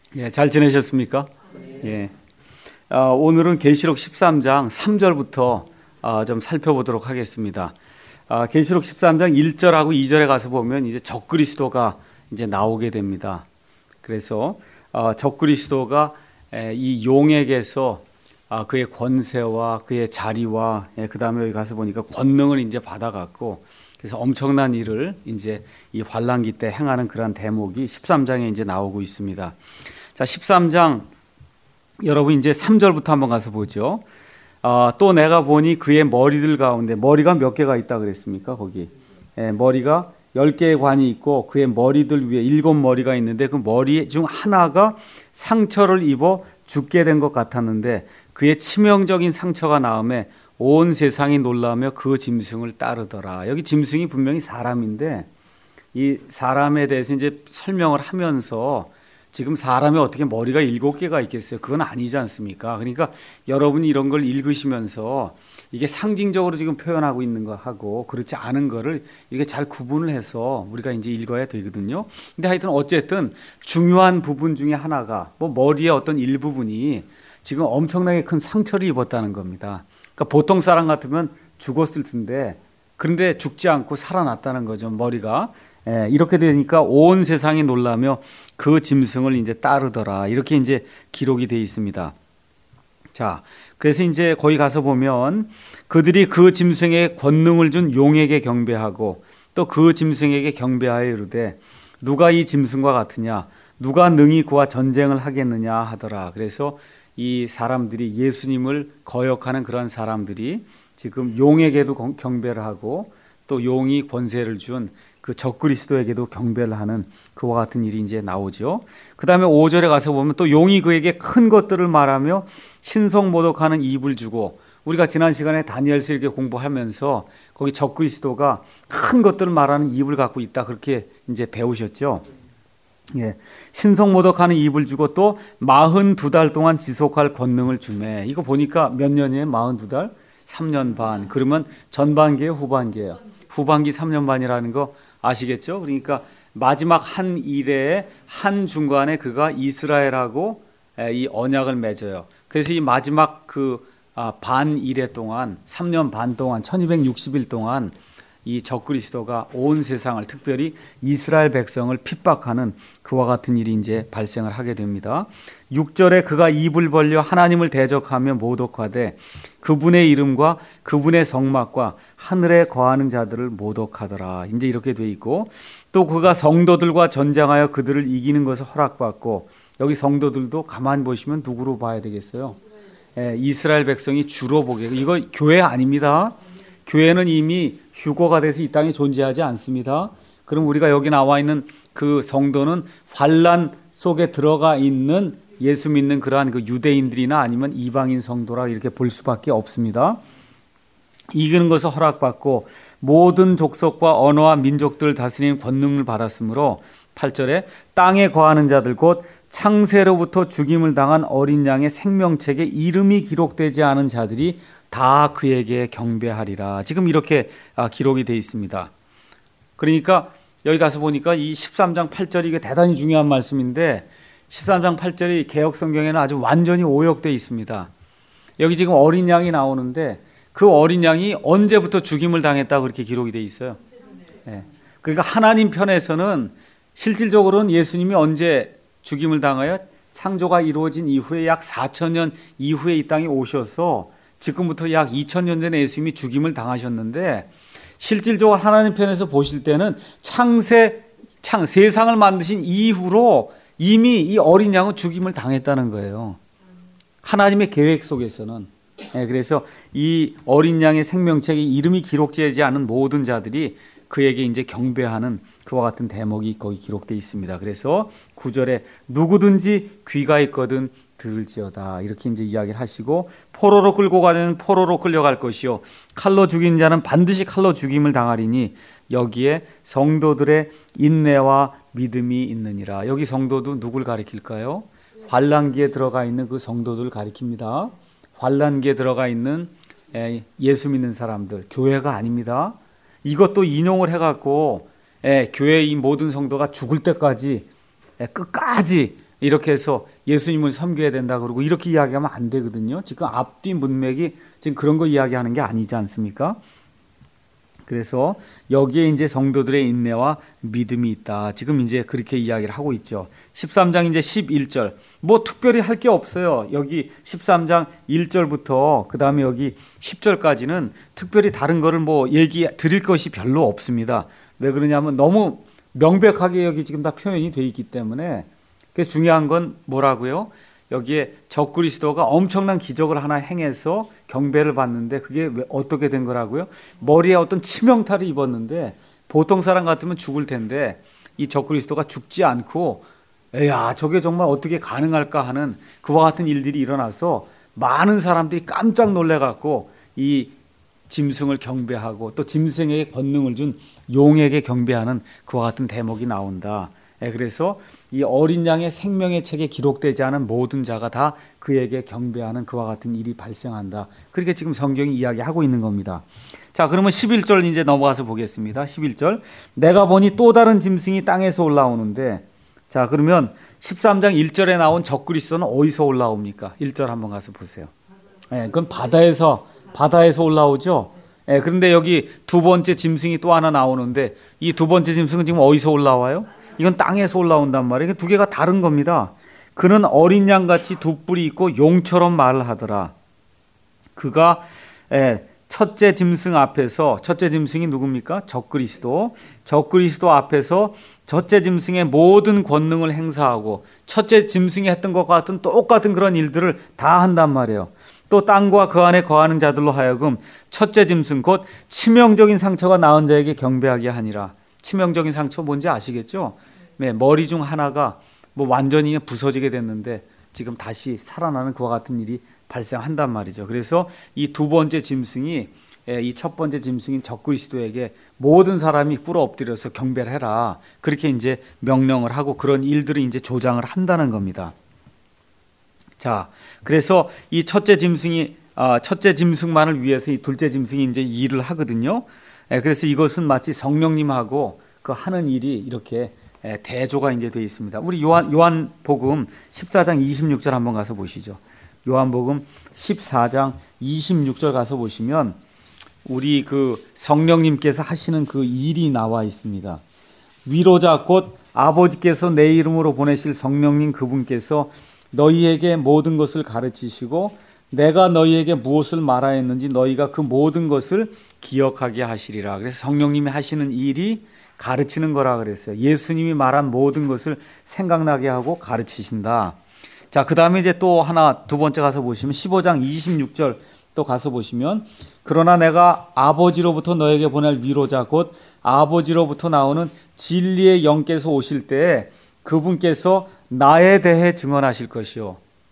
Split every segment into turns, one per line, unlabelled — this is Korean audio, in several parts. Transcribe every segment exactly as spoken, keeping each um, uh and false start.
예, 잘 지내셨습니까? 예. 아, 오늘은 계시록 십삼 장 삼 절부터 아, 좀 살펴보도록 하겠습니다. 아, 계시록 십삼 장 일 절하고 이 절에 가서 보면 이제 적그리스도가 이제 나오게 됩니다. 그래서 아, 적그리스도가 에, 이 용에게서 아, 그의 권세와 그의 자리와 예, 그다음에 여기 가서 보니까 권능을 이제 받아갖고 그래서 엄청난 일을 이제 이 환란기 때 행하는 그런 대목이 십삼 장에 이제 나오고 있습니다. 자, 십삼 장 여러분 이제 삼 절부터 한번 가서 보죠. 아, 또 내가 보니 그의 머리들 가운데 머리가 몇 개가 있다 그랬습니까? 거기 예, 머리가 열 개의 관이 있고 그의 머리들 위에 일곱 머리가 있는데 그 머리 중 하나가 상처를 입어 죽게 된 것 같았는데 그의 치명적인 상처가 나음에 온 세상이 놀라며 그 짐승을 따르더라. 여기 짐승이 분명히 사람인데 이 사람에 대해서 이제 설명을 하면서 지금 사람이 어떻게 머리가 일곱 개가 있겠어요? 그건 아니지 않습니까? 그러니까 여러분이 이런 걸 읽으시면서 이게 상징적으로 지금 표현하고 있는 거 하고 그렇지 않은 거를 이렇게 잘 구분을 해서 우리가 이제 읽어야 되거든요. 근데 하여튼 어쨌든 중요한 부분 중에 하나가 뭐 머리의 어떤 일부분이 지금 엄청나게 큰 상처를 입었다는 겁니다. 그러니까 보통 사람 같으면 죽었을 텐데 그런데 죽지 않고 살아났다는 거죠. 머리가. 예, 이렇게 되니까 온 세상이 놀라며 그 짐승을 이제 따르더라. 이렇게 이제 기록이 되어 있습니다. 자, 그래서 이제 거기 가서 보면 그들이 그 짐승의 권능을 준 용에게 경배하고 또 그 짐승에게 경배하여 이르되 누가 이 짐승과 같으냐? 누가 능히 그와 전쟁을 하겠느냐 하더라. 그래서 이 사람들이 예수님을 거역하는 그런 사람들이 지금 용에게도 경배를 하고 또 용이 권세를 준 그 적그리스도에게도 경배를 하는 그와 같은 일이 이제 나오죠. 그 다음에 오 절에 가서 보면 또 용이 그에게 큰 것들을 말하며 신성모독하는 입을 주고 우리가 지난 시간에 다니엘서 이렇게 공부하면서 거기 적그리스도가 큰 것들을 말하는 입을 갖고 있다 그렇게 이제 배우셨죠. 예, 신성모독하는 입을 주고 또 마흔두 달 동안 지속할 권능을 주매. 이거 보니까 몇 년이에요? 마흔두 달? 삼 년 반. 그러면 전반기예요? 후반기예요? 후반기 삼 년 반이라는 거 아시겠죠? 그러니까 마지막 한 일에 한 중간에 그가 이스라엘하고 이 언약을 맺어요. 그래서 이 마지막 그 반 일해 동안 삼 년 반 동안 천이백육십 일 동안 이 적그리스도가 온 세상을 특별히 이스라엘 백성을 핍박하는 그와 같은 일이 이제 발생을 하게 됩니다. 육 절에 그가 입을 벌려 하나님을 대적하며 모독하되 그분의 이름과 그분의 성막과 하늘에 거하는 자들을 모독하더라. 이제 이렇게 돼 있고 또 그가 성도들과 전쟁하여 그들을 이기는 것을 허락받고 여기 성도들도 가만히 보시면 누구로 봐야 되겠어요? 예, 이스라엘 백성이 주로 보게. 이거 교회 아닙니다. 교회는 이미 휴거가 돼서 이 땅에 존재하지 않습니다. 그럼 우리가 여기 나와 있는 그 성도는 환란 속에 들어가 있는 예수 믿는 그러한 그 유대인들이나 아니면 이방인 성도라 이렇게 볼 수밖에 없습니다. 이기는 것을 허락받고 모든 족속과 언어와 민족들을 다스리는 권능을 받았으므로 팔 절에 땅에 거하는 자들 곧 창세로부터 죽임을 당한 어린 양의 생명책에 이름이 기록되지 않은 자들이 다 그에게 경배하리라. 지금 이렇게 기록이 되어 있습니다. 그러니까 여기 가서 보니까 이 십삼 장 팔 절이 이게 대단히 중요한 말씀인데 십삼 장 팔 절이 개역성경에는 아주 완전히 오역되어 있습니다. 여기 지금 어린 양이 나오는데 그 어린 양이 언제부터 죽임을 당했다고 그렇게 기록이 되어 있어요. 네. 그러니까 하나님 편에서는 실질적으로는 예수님이 언제 죽임을 당하여 창조가 이루어진 이후에 약 사천 년 이후에 이 땅에 오셔서 지금부터 약 이천 년 전에 예수님이 죽임을 당하셨는데 실질적으로 하나님 편에서 보실 때는 창세, 창, 세상을 만드신 이후로 이미 이 어린 양은 죽임을 당했다는 거예요. 하나님의 계획 속에서는. 네, 그래서 이 어린 양의 생명책에 이름이 기록되지 않은 모든 자들이 그에게 이제 경배하는 그와 같은 대목이 거기 기록되어 있습니다. 그래서 구 절에 누구든지 귀가 있거든 들을지어다 이렇게 이제 이야기를 하시고 포로로 끌고 가는 포로로 끌려갈 것이요 칼로 죽인 자는 반드시 칼로 죽임을 당하리니 여기에 성도들의 인내와 믿음이 있느니라. 여기 성도도 누굴 가리킬까요? 환란기에 들어가 있는 그 성도들을 가리킵니다. 환란기에 들어가 있는 예수 믿는 사람들, 교회가 아닙니다. 이것도 인용을 해갖고 교회의 이 모든 성도가 죽을 때까지 끝까지 이렇게 해서 예수님을 섬겨야 된다 그러고 이렇게 이야기하면 안 되거든요. 지금 앞뒤 문맥이 지금 그런 거 이야기하는 게 아니지 않습니까? 그래서 여기에 이제 성도들의 인내와 믿음이 있다. 지금 이제 그렇게 이야기를 하고 있죠. 십삼 장 이제 십일 절. 뭐 특별히 할 게 없어요. 여기 십삼 장 일 절부터 그 다음에 여기 십 절까지는 특별히 다른 거를 뭐 얘기 드릴 것이 별로 없습니다. 왜 그러냐면 너무 명백하게 여기 지금 다 표현이 돼 있기 때문에. 그래서 중요한 건 뭐라고요? 여기에 적그리스도가 엄청난 기적을 하나 행해서 경배를 받는데 그게 왜 어떻게 된 거라고요? 머리에 어떤 치명타를 입었는데 보통 사람 같으면 죽을 텐데 이 적그리스도가 죽지 않고 야 저게 정말 어떻게 가능할까 하는 그와 같은 일들이 일어나서 많은 사람들이 깜짝 놀래갖고 이 짐승을 경배하고 또 짐승에게 권능을 준 용에게 경배하는 그와 같은 대목이 나온다. 그래서 이 어린 양의 생명의 책에 기록되지 않은 모든 자가 다 그에게 경배하는 그와 같은 일이 발생한다. 그렇게 지금 성경이 이야기하고 있는 겁니다. 자, 그러면 십일 절 이제 넘어가서 보겠습니다. 십일 절. 내가 보니 또 다른 짐승이 땅에서 올라오는데, 자, 그러면 십삼 장 일 절에 나온 적그리스도는 어디서 올라옵니까? 일 절 한번 가서 보세요. 예, 그건 바다에서 바다에서 올라오죠. 예, 그런데 여기 두 번째 짐승이 또 하나 나오는데 이 두 번째 짐승은 지금 어디서 올라와요? 이건 땅에서 올라온단 말이에요. 두 개가 다른 겁니다. 그는 어린 양같이 두 뿔이 있고 용처럼 말을 하더라. 그가 첫째 짐승 앞에서, 첫째 짐승이 누굽니까? 적그리스도. 적그리스도 앞에서 첫째 짐승의 모든 권능을 행사하고 첫째 짐승이 했던 것과 같은 똑같은 그런 일들을 다 한단 말이에요. 또 땅과 그 안에 거하는 자들로 하여금 첫째 짐승 곧 치명적인 상처가 나은 자에게 경배하게 하니라. 치명적인 상처 뭔지 아시겠죠? 네, 머리 중 하나가 뭐 완전히 부서지게 됐는데 지금 다시 살아나는 그와 같은 일이 발생한단 말이죠. 그래서 이 두 번째 짐승이 이 첫 번째 짐승인 적그리스도에게 모든 사람이 꿇어 엎드려서 경배를 해라. 그렇게 이제 명령을 하고 그런 일들을 이제 조장을 한다는 겁니다. 자, 그래서 이 첫째 짐승이 첫째 짐승만을 위해서 이 둘째 짐승이 이제 일을 하거든요. 그래서 이것은 마치 성령님하고 그 하는 일이 이렇게 대조가 이제 되어 있습니다. 우리 요한, 요한복음 십사 장 이십육 절 한번 가서 보시죠. 요한복음 십사 장 이십육 절 가서 보시면 우리 그 성령님께서 하시는 그 일이 나와 있습니다. 위로자 곧 아버지께서 내 이름으로 보내실 성령님 그분께서 너희에게 모든 것을 가르치시고 내가 너희에게 무엇을 말하였는지 너희가 그 모든 것을 기억하게 하시리라. 그래서 성령님이 하시는 일이 가르치는 거라 그랬어요. 예수님이 말한 모든 것을 생각나게 하고 가르치신다. 자, 그 다음에 이제 또 하나 두 번째 가서 보시면 십오 장 이십육 절 또 가서 보시면 그러나 내가 아버지로부터 너에게 보낼 위로자 곧 아버지로부터 나오는 진리의 영께서 오실 때에 그분께서 나에 대해 증언하실 것이요.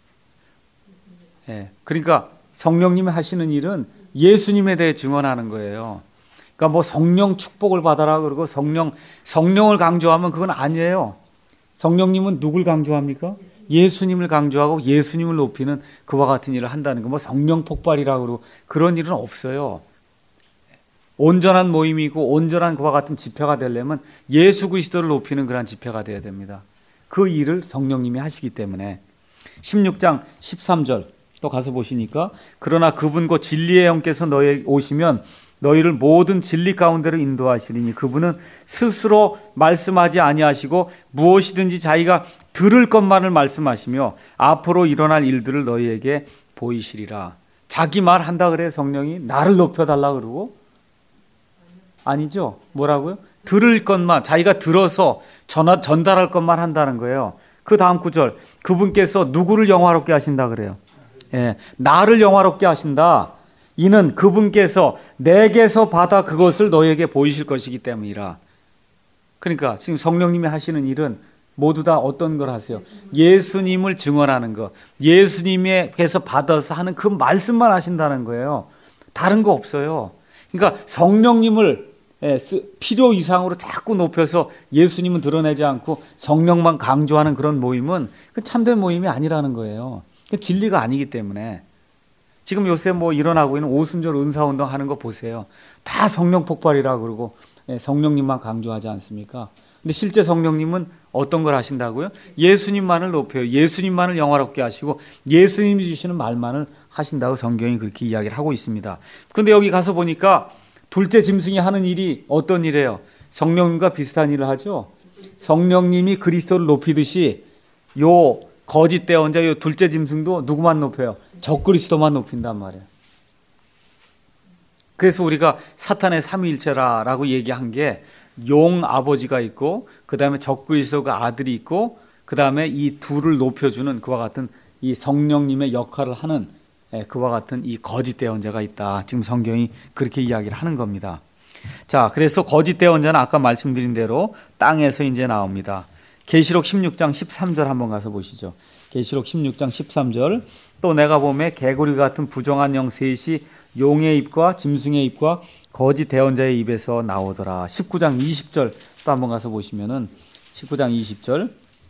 예, 그러니까 성령님이 하시는 일은 예수님에 대해 증언하는 거예요. 그러니까 뭐 성령 축복을 받아라 그러고 성령 성령을 강조하면 그건 아니에요. 성령님은 누굴 강조합니까? 예수님을 강조하고 예수님을 높이는 그와 같은 일을 한다는 거. 뭐 성령 폭발이라 그러고 그런 일은 없어요. 온전한 모임이고 온전한 그와 같은 집회가 되려면 예수 그리스도를 높이는 그런 집회가 되어야 됩니다. 그 일을 성령님이 하시기 때문에 십육 장 십삼 절 또 가서 보시니까 그러나 그분 곧 진리의 영께서 너희에게 오시면 너희를 모든 진리 가운데로 인도하시리니 그분은 스스로 말씀하지 아니하시고 무엇이든지 자기가 들을 것만을 말씀하시며 앞으로 일어날 일들을 너희에게 보이시리라. 자기 말 한다 그래 성령이 나를 높여달라 그러고 아니죠. 뭐라고요? 들을 것만 자기가 들어서 전하, 전달할 것만 한다는 거예요. 그 다음 구절 그분께서 누구를 영화롭게 하신다 그래요. 예, 나를 영화롭게 하신다. 이는 그분께서 내게서 받아 그것을 너희에게 보이실 것이기 때문이라. 그러니까 지금 성령님이 하시는 일은 모두 다 어떤 걸 하세요? 예수님을 증언하는 것, 예수님에게서 받아서 하는 그 말씀만 하신다는 거예요. 다른 거 없어요. 그러니까 성령님을 필요 이상으로 자꾸 높여서 예수님은 드러내지 않고 성령만 강조하는 그런 모임은 그 참된 모임이 아니라는 거예요. 그 진리가 아니기 때문에. 지금 요새 뭐 일어나고 있는 오순절 은사운동 하는 거 보세요. 다 성령 폭발이라 그러고 성령님만 강조하지 않습니까? 근데 실제 성령님은 어떤 걸 하신다고요? 예수님만을 높여요. 예수님만을 영화롭게 하시고 예수님이 주시는 말만을 하신다고 성경이 그렇게 이야기를 하고 있습니다. 근데 여기 가서 보니까 둘째 짐승이 하는 일이 어떤 일이에요? 성령님과 비슷한 일을 하죠. 성령님이 그리스도를 높이듯이 요 거짓 대언자, 요 둘째 짐승도 누구만 높여요? 적그리스도만 높인단 말이에요. 그래서 우리가 사탄의 삼위일체라라고 얘기한 게 용 아버지가 있고 그 다음에 적그리스도가 아들이 있고 그 다음에 이 둘을 높여주는 그와 같은 이 성령님의 역할을 하는 그와 같은 이 거짓 대언자가 있다. 지금 성경이 그렇게 이야기를 하는 겁니다. 자, 그래서 거짓 대언자는 아까 말씀드린 대로 땅에서 이제 나옵니다. 계시록 십육 장 십삼 절 한번 가서 보시죠. 계시록 십육 장 십삼 절. 또 내가 보매 개구리 같은 부정한 영 셋이 용의 입과 짐승의 입과 거짓 대언자의 입에서 나오더라. 십구 장 이십 절 또 한번 가서 보시면은 십구 장 이십 절.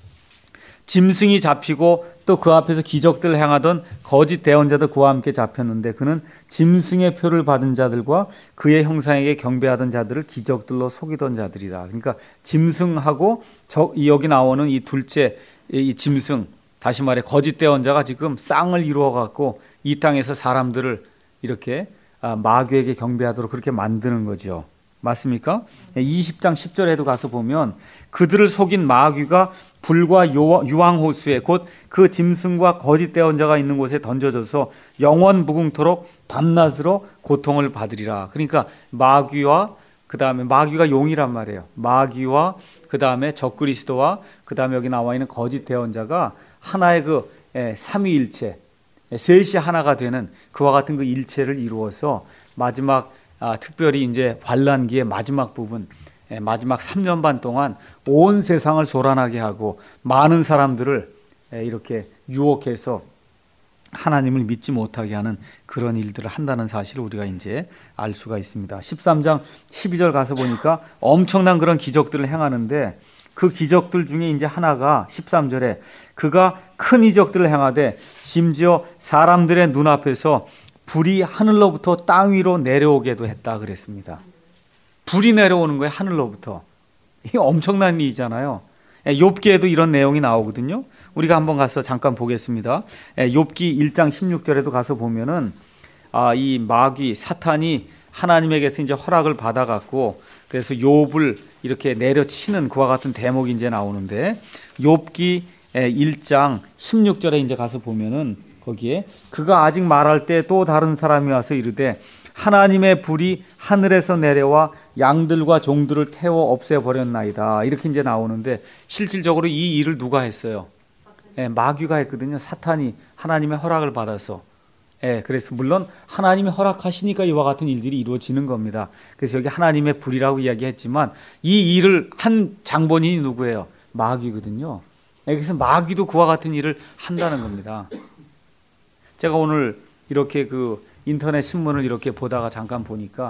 짐승이 잡히고 또 그 앞에서 기적들을 행하던 거짓 대언자도 그와 함께 잡혔는데 그는 짐승의 표를 받은 자들과 그의 형상에게 경배하던 자들을 기적들로 속이던 자들이라. 그러니까 짐승하고 저, 여기 나오는 이 둘째 이 짐승, 다시 말해 거짓 대언자가 지금 쌍을 이루어 갖고 이 땅에서 사람들을 이렇게 마귀에게 경배하도록 그렇게 만드는 거죠. 맞습니까? 이십 장 십 절에도 가서 보면 그들을 속인 마귀가 불과 유황호수에 곧 그 짐승과 거짓 대언자가 있는 곳에 던져져서 영원 무궁토록 밤낮으로 고통을 받으리라. 그러니까 마귀와 그 다음에 마귀가 용이란 말이에요. 마귀와 그 다음에 적그리스도와 그 다음에 여기 나와 있는 거짓 대언자가 하나의 그 삼위일체, 셋이 하나가 되는 그와 같은 그 일체를 이루어서 마지막 아, 특별히 이제 환란기의 마지막 부분, 예, 마지막 삼 년 반 동안 온 세상을 소란하게 하고 많은 사람들을 예, 이렇게 유혹해서 하나님을 믿지 못하게 하는 그런 일들을 한다는 사실을 우리가 이제 알 수가 있습니다. 십삼 장 십이 절 가서 보니까 엄청난 그런 기적들을 행하는데 그 기적들 중에 이제 하나가 십삼 절에 그가 큰 이적들을 행하되 심지어 사람들의 눈앞에서 불이 하늘로부터 땅 위로 내려오게도 했다 그랬습니다. 불이 내려오는 거예요, 하늘로부터. 이게 엄청난 일이잖아요. 욥기에도 이런 내용이 나오거든요. 우리가 한번 가서 잠깐 보겠습니다. 욥기 일 장 십육 절에도 가서 보면은 아, 이 마귀 사탄이 하나님에게서 이제 허락을 받아갖고 그래서 욥을 이렇게 내려치는 그와 같은 대목이 이제 나오는데 욥기 일 장 십육 절에 이제 가서 보면은 거기에 그가 아직 말할 때 또 다른 사람이 와서 이르되 하나님의 불이 하늘에서 내려와 양들과 종들을 태워 없애버렸나이다. 이렇게 이제 나오는데 실질적으로 이 일을 누가 했어요? 예, 마귀가 했거든요. 사탄이 하나님의 허락을 받아서. 예, 그래서 물론 하나님이 허락하시니까 이와 같은 일들이 이루어지는 겁니다. 그래서 여기 하나님의 불이라고 이야기했지만 이 일을 한 장본인이 누구예요? 마귀거든요. 예, 그래서 마귀도 그와 같은 일을 한다는 겁니다. 제가 오늘 이렇게 그 인터넷 신문을 이렇게 보다가 잠깐 보니까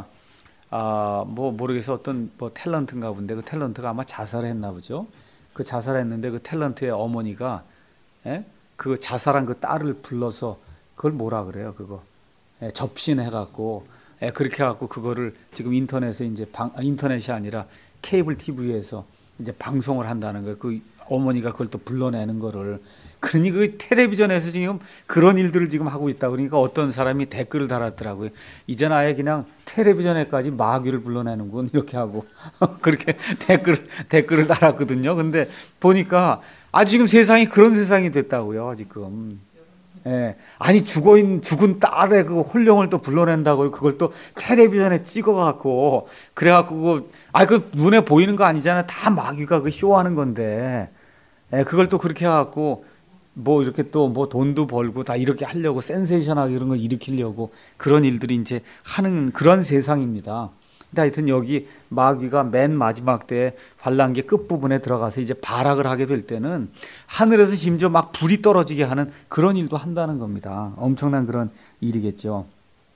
아, 뭐 모르겠어 어떤 뭐 탤런트인가 본데 그 탤런트가 아마 자살을 했나 보죠. 그 자살했는데 그 탤런트의 어머니가 예? 그 자살한 그 딸을 불러서 그걸 뭐라 그래요? 그거 예, 접신해 갖고 예, 그렇게 해 갖고 그거를 지금 인터넷에 이제 방, 인터넷이 아니라 케이블 티비에서 이제 방송을 한다는 거예요. 그 어머니가 그걸 또 불러내는 거를. 그러니 그 텔레비전에서 지금 그런 일들을 지금 하고 있다. 그러니까 어떤 사람이 댓글을 달았더라고요. 이젠 아예 그냥 텔레비전에까지 마귀를 불러내는군 이렇게 하고 그렇게 댓글 댓글을 달았거든요. 근데 보니까 아 지금 세상이 그런 세상이 됐다고요. 지금. 예. 아니 죽어 있는 죽은 딸의 그 혼령을 또 불러낸다고 그걸 또 텔레비전에 찍어갖고 그래갖고 그 아 그 눈에 보이는 거 아니잖아요. 다 마귀가 그 쇼하는 건데 예. 그걸 또 그렇게 해갖고 뭐 이렇게 또 뭐 돈도 벌고 다 이렇게 하려고 센세이션하게 이런 걸 일으키려고 그런 일들이 이제 하는 그런 세상입니다. 근데 하여튼 여기 마귀가 맨 마지막 때 환란기 끝부분에 들어가서 이제 발악을 하게 될 때는 하늘에서 심지어 막 불이 떨어지게 하는 그런 일도 한다는 겁니다. 엄청난 그런 일이겠죠.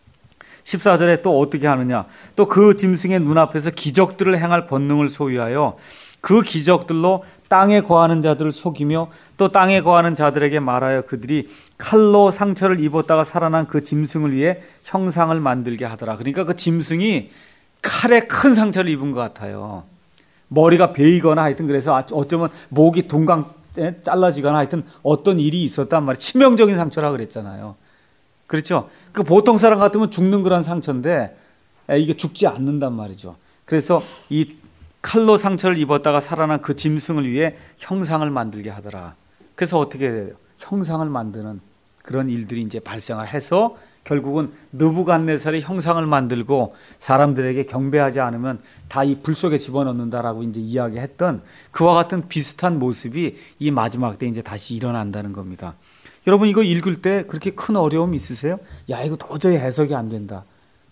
십사 절에 또 어떻게 하느냐. 또 그 짐승의 눈앞에서 기적들을 행할 권능을 소유하여 그 기적들로 땅에 거하는 자들을 속이며 또 땅에 거하는 자들에게 말하여 그들이 칼로 상처를 입었다가 살아난 그 짐승을 위해 형상을 만들게 하더라. 그러니까 그 짐승이 칼에 큰 상처를 입은 것 같아요. 머리가 베이거나 하여튼 그래서 어쩌면 목이 동강 잘라지거나 하여튼 어떤 일이 있었단 말이에요. 치명적인 상처라 그랬잖아요. 그렇죠? 그 보통 사람 같으면 죽는 그런 상처인데 이게 죽지 않는단 말이죠. 그래서 이 칼로 상처를 입었다가 살아난 그 짐승을 위해 형상을 만들게 하더라. 그래서 어떻게 돼요? 형상을 만드는 그런 일들이 이제 발생을 해서 결국은 느부갓네살의 형상을 만들고 사람들에게 경배하지 않으면 다 이 불 속에 집어넣는다라고 이제 이야기했던 그와 같은 비슷한 모습이 이 마지막 때 이제 다시 일어난다는 겁니다. 여러분 이거 읽을 때 그렇게 큰 어려움 있으세요? 야 이거 도저히 해석이 안 된다.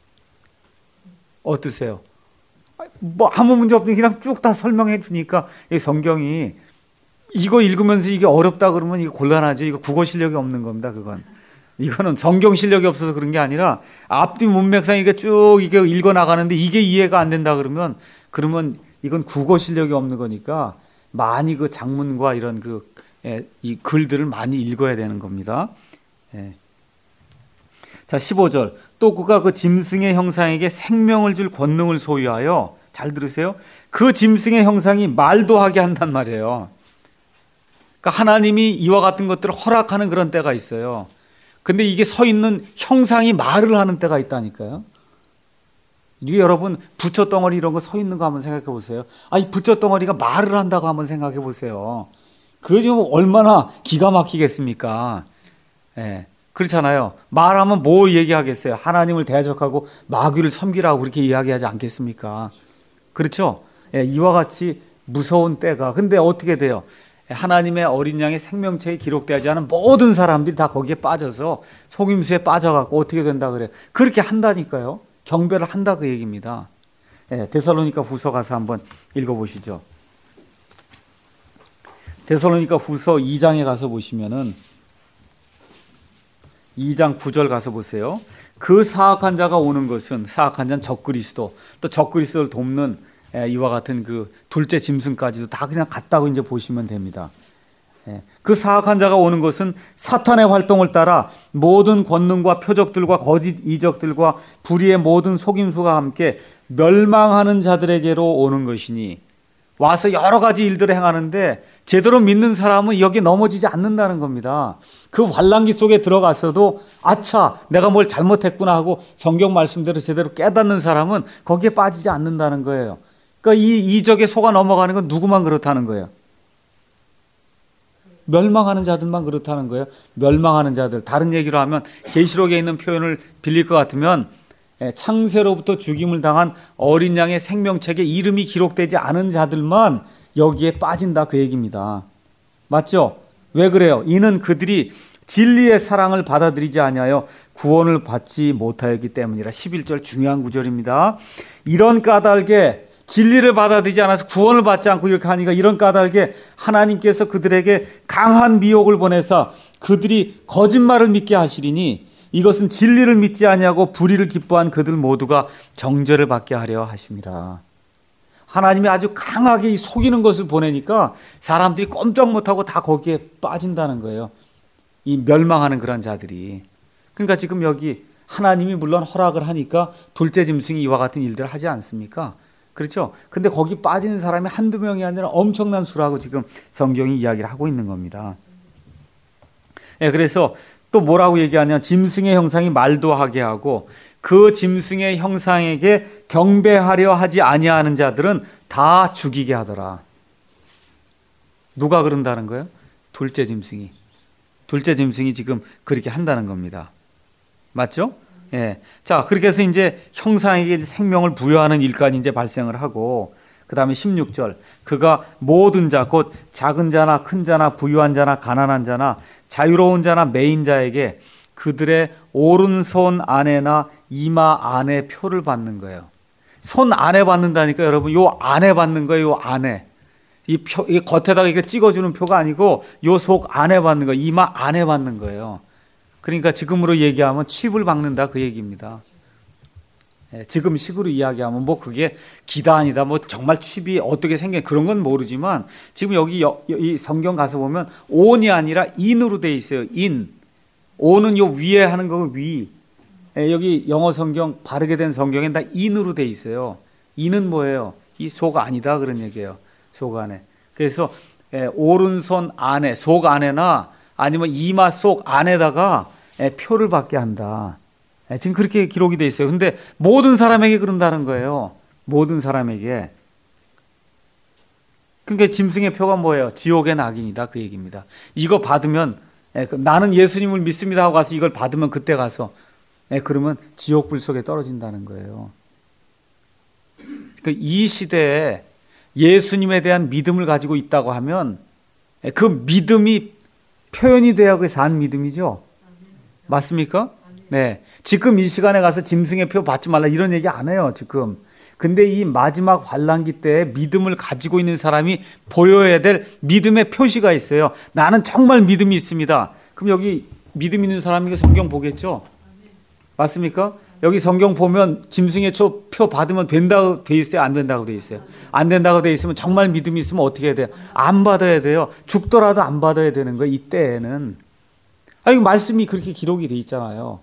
어떠세요? 뭐 아무 문제 없는 그냥 쭉 다 설명해 주니까 이 성경이 이거 읽으면서 이게 어렵다 그러면 이거 곤란하죠. 이거 국어 실력이 없는 겁니다. 그건 이거는 성경 실력이 없어서 그런 게 아니라 앞뒤 문맥상 이게 쭉 이게 읽어 나가는데 이게 이해가 안 된다 그러면 그러면 이건 국어 실력이 없는 거니까 많이 그 장문과 이런 그 이 글들을 많이 읽어야 되는 겁니다. 예. 자 십오 절 또 그가 그 짐승의 형상에게 생명을 줄 권능을 소유하여 잘 들으세요. 그 짐승의 형상이 말도 하게 한단 말이에요. 그러니까 하나님이 이와 같은 것들을 허락하는 그런 때가 있어요. 근데 이게 서 있는 형상이 말을 하는 때가 있다니까요. 이게 여러분 부처 덩어리 이런 거 서 있는 거 한번 생각해 보세요. 아, 이 부처 덩어리가 말을 한다고 한번 생각해 보세요. 그게 좀 얼마나 기가 막히겠습니까? 예. 그렇잖아요. 말하면 뭐 얘기하겠어요? 하나님을 대적하고 마귀를 섬기라고 그렇게 이야기하지 않겠습니까? 그렇죠? 예, 이와 같이 무서운 때가. 근데 어떻게 돼요? 하나님의 어린 양의 생명체에 기록되지 않은 모든 사람들이 다 거기에 빠져서 속임수에 빠져갖고 어떻게 된다 그래요? 그렇게 한다니까요. 경배를 한다 그 얘기입니다. 예, 데살로니가 후서 가서 한번 읽어보시죠. 데살로니가 후서 이 장에 가서 보시면은 이 장 구 절 가서 보세요. 그 사악한 자가 오는 것은 사악한 자는 적그리스도 또 적그리스도를 돕는 이와 같은 그 둘째 짐승까지도 다 그냥 같다고 이제 보시면 됩니다. 그 사악한 자가 오는 것은 사탄의 활동을 따라 모든 권능과 표적들과 거짓 이적들과 불의의 모든 속임수가 함께 멸망하는 자들에게로 오는 것이니 와서 여러 가지 일들을 행하는데 제대로 믿는 사람은 여기에 넘어지지 않는다는 겁니다. 그 환란기 속에 들어갔어도 아차 내가 뭘 잘못했구나 하고 성경 말씀대로 제대로 깨닫는 사람은 거기에 빠지지 않는다는 거예요. 그러니까 이 이적에 속아 넘어가는 건 누구만 그렇다는 거예요? 멸망하는 자들만 그렇다는 거예요. 멸망하는 자들. 다른 얘기로 하면 계시록에 있는 표현을 빌릴 것 같으면 창세로부터 죽임을 당한 어린 양의 생명책에 이름이 기록되지 않은 자들만 여기에 빠진다 그 얘기입니다. 맞죠? 왜 그래요? 이는 그들이 진리의 사랑을 받아들이지 아니하여 구원을 받지 못하였기 때문이라. 십일 절 중요한 구절입니다. 이런 까닭에 진리를 받아들이지 않아서 구원을 받지 않고 이렇게 하니까 이런 까닭에 하나님께서 그들에게 강한 미혹을 보내사 그들이 거짓말을 믿게 하시리니 이것은 진리를 믿지 아니하고 불의를 기뻐한 그들 모두가 정죄를 받게 하려 하심이라. 하나님이 아주 강하게 속이는 것을 보내니까 사람들이 꼼짝 못하고 다 거기에 빠진다는 거예요. 이 멸망하는 그런 자들이. 그러니까 지금 여기 하나님이 물론 허락을 하니까 둘째 짐승이 이와 같은 일들을 하지 않습니까? 그렇죠? 근데 거기 빠지는 사람이 한두 명이 아니라 엄청난 수라고 지금 성경이 이야기를 하고 있는 겁니다. 예, 그래서 또 뭐라고 얘기하냐? 짐승의 형상이 말도 하게 하고 그 짐승의 형상에게 경배하려 하지 아니하는 자들은 다 죽이게 하더라. 누가 그런다는 거예요? 둘째 짐승이. 둘째 짐승이 지금 그렇게 한다는 겁니다. 맞죠? 예. 자, 그렇게 해서 이제 형상에게 생명을 부여하는 일까지 이제 발생을 하고, 그 다음에 십육 절. 그가 모든 자, 곧 작은 자나 큰 자나 부유한 자나 가난한 자나 자유로운 자나 매인 자에게 그들의 오른손 안에나 이마 안에 표를 받는 거예요. 손 안에 받는다니까 여러분, 요 안에 받는 거예요, 요 안에. 이 표, 이 겉에다가 이렇게 찍어주는 표가 아니고 요 속 안에 받는 거예요. 이마 안에 받는 거예요. 그러니까 지금으로 얘기하면 칩을 박는다 그 얘기입니다. 예, 지금 식으로 이야기하면 뭐 그게 기다 아니다 뭐 정말 칩이 어떻게 생겨 그런 건 모르지만 지금 여기 여, 이 성경 가서 보면 온이 아니라 인으로 돼 있어요. 인. 온은 요 위에 하는 거 위. 예, 여기 영어 성경 바르게 된 성경엔 다 인으로 돼 있어요. 인은 뭐예요? 이 속 안이다 그런 얘기예요. 속 안에. 그래서 예, 오른손 안에, 속 안에나 아니면 이마 속 안에다가 예, 표를 받게 한다. 예, 지금 그렇게 기록이 돼 있어요. 근데 모든 사람에게 그런다는 거예요. 모든 사람에게. 그러니까 짐승의 표가 뭐예요? 지옥의 낙인이다 그 얘기입니다. 이거 받으면 예, 나는 예수님을 믿습니다 하고 가서 이걸 받으면 그때 가서 예, 그러면 지옥 불 속에 떨어진다는 거예요. 그러니까 이 시대에 예수님에 대한 믿음을 가지고 있다고 하면 예, 그 믿음이 표현이 돼야 그게 산 믿음이죠. 맞습니까? 네. 지금 이 시간에 가서 짐승의 표 받지 말라 이런 얘기 안 해요, 지금. 근데 이 마지막 환란기 때에 믿음을 가지고 있는 사람이 보여야 될 믿음의 표시가 있어요. 나는 정말 믿음이 있습니다. 그럼 여기 믿음 있는 사람이 성경 보겠죠? 맞습니까? 여기 성경 보면 짐승의 표 받으면 된다고 돼 있어요? 안 된다고 돼 있어요? 안 된다고 돼 있으면 정말 믿음이 있으면 어떻게 해야 돼요? 안 받아야 돼요. 죽더라도 안 받아야 되는 거예요, 이때에는. 아, 이거 말씀이 그렇게 기록이 돼 있잖아요.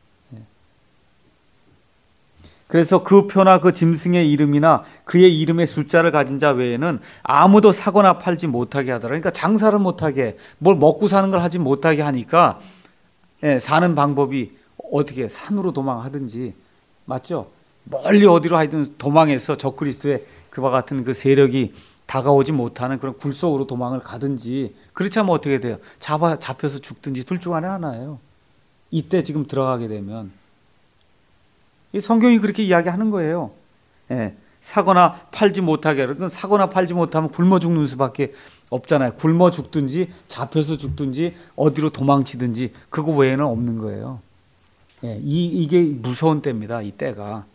그래서 그 표나 그 짐승의 이름이나 그의 이름의 숫자를 가진 자 외에는 아무도 사거나 팔지 못하게 하더라. 그러니까 장사를 못하게, 뭘 먹고 사는 걸 하지 못하게 하니까 예, 사는 방법이 어떻게 산으로 도망하든지, 맞죠? 멀리 어디로 하든 도망해서 적그리스도의 그와 같은 그 세력이 다가오지 못하는 그런 굴 속으로 도망을 가든지, 그렇지 않으면 어떻게 돼요? 잡아, 잡혀서 죽든지 둘 중 안에 하나예요. 이때 지금 들어가게 되면. 이 성경이 그렇게 이야기하는 거예요. 예, 사거나 팔지 못하게. 그러니까 사거나 팔지 못하면 굶어 죽는 수밖에 없잖아요. 굶어 죽든지 잡혀서 죽든지 어디로 도망치든지 그거 외에는 없는 거예요. 예, 이, 이게 무서운 때입니다. 이 때가.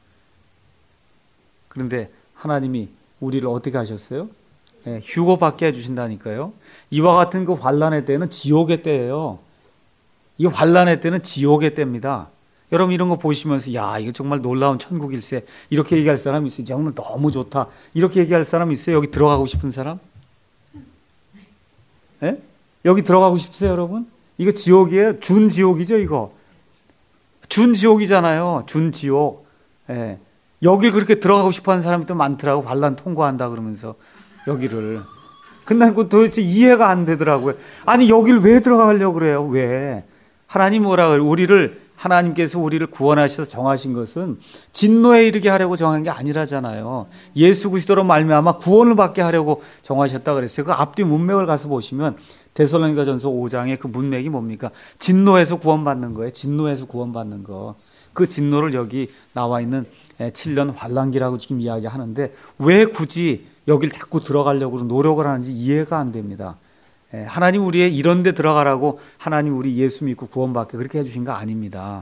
그런데 하나님이 우리를 어떻게 하셨어요? 예, 휴거받게 해주신다니까요. 이와 같은 그 환란의 때는 지옥의 때예요. 이 환란의 때는 지옥의 때입니다. 여러분 이런 거 보시면서 야 이거 정말 놀라운 천국일세 이렇게 얘기할 사람 있어요? 정말 너무 좋다 이렇게 얘기할 사람 있어요? 여기 들어가고 싶은 사람? 예? 여기 들어가고 싶으세요 여러분? 이거 지옥이에요? 준지옥이죠 이거. 준지옥이잖아요. 준지옥. 예. 여기 그렇게 들어가고 싶어하는 사람이 또 많더라고. 환란 통과한다 그러면서 여기를. 근데 그 도대체 이해가 안 되더라고요. 아니 여기를 왜 들어가려고 그래요? 왜? 하나님 뭐라 그래요? 우리를 하나님께서 우리를 구원하셔서 정하신 것은 진노에 이르게 하려고 정한 게 아니라잖아요. 예수 그리스도로 말미암아 구원을 받게 하려고 정하셨다 그랬어요. 그 앞뒤 문맥을 가서 보시면 데살로니가전서 오 장의 그 문맥이 뭡니까? 진노에서 구원받는 거예요. 진노에서 구원받는 거. 그 진노를 여기 나와 있는 칠 년 환란기라고 지금 이야기하는데 왜 굳이 여길 자꾸 들어가려고 노력을 하는지 이해가 안 됩니다. 하나님 우리의 이런 데 들어가라고 하나님 우리 예수 믿고 구원받게 그렇게 해주신 거 아닙니다.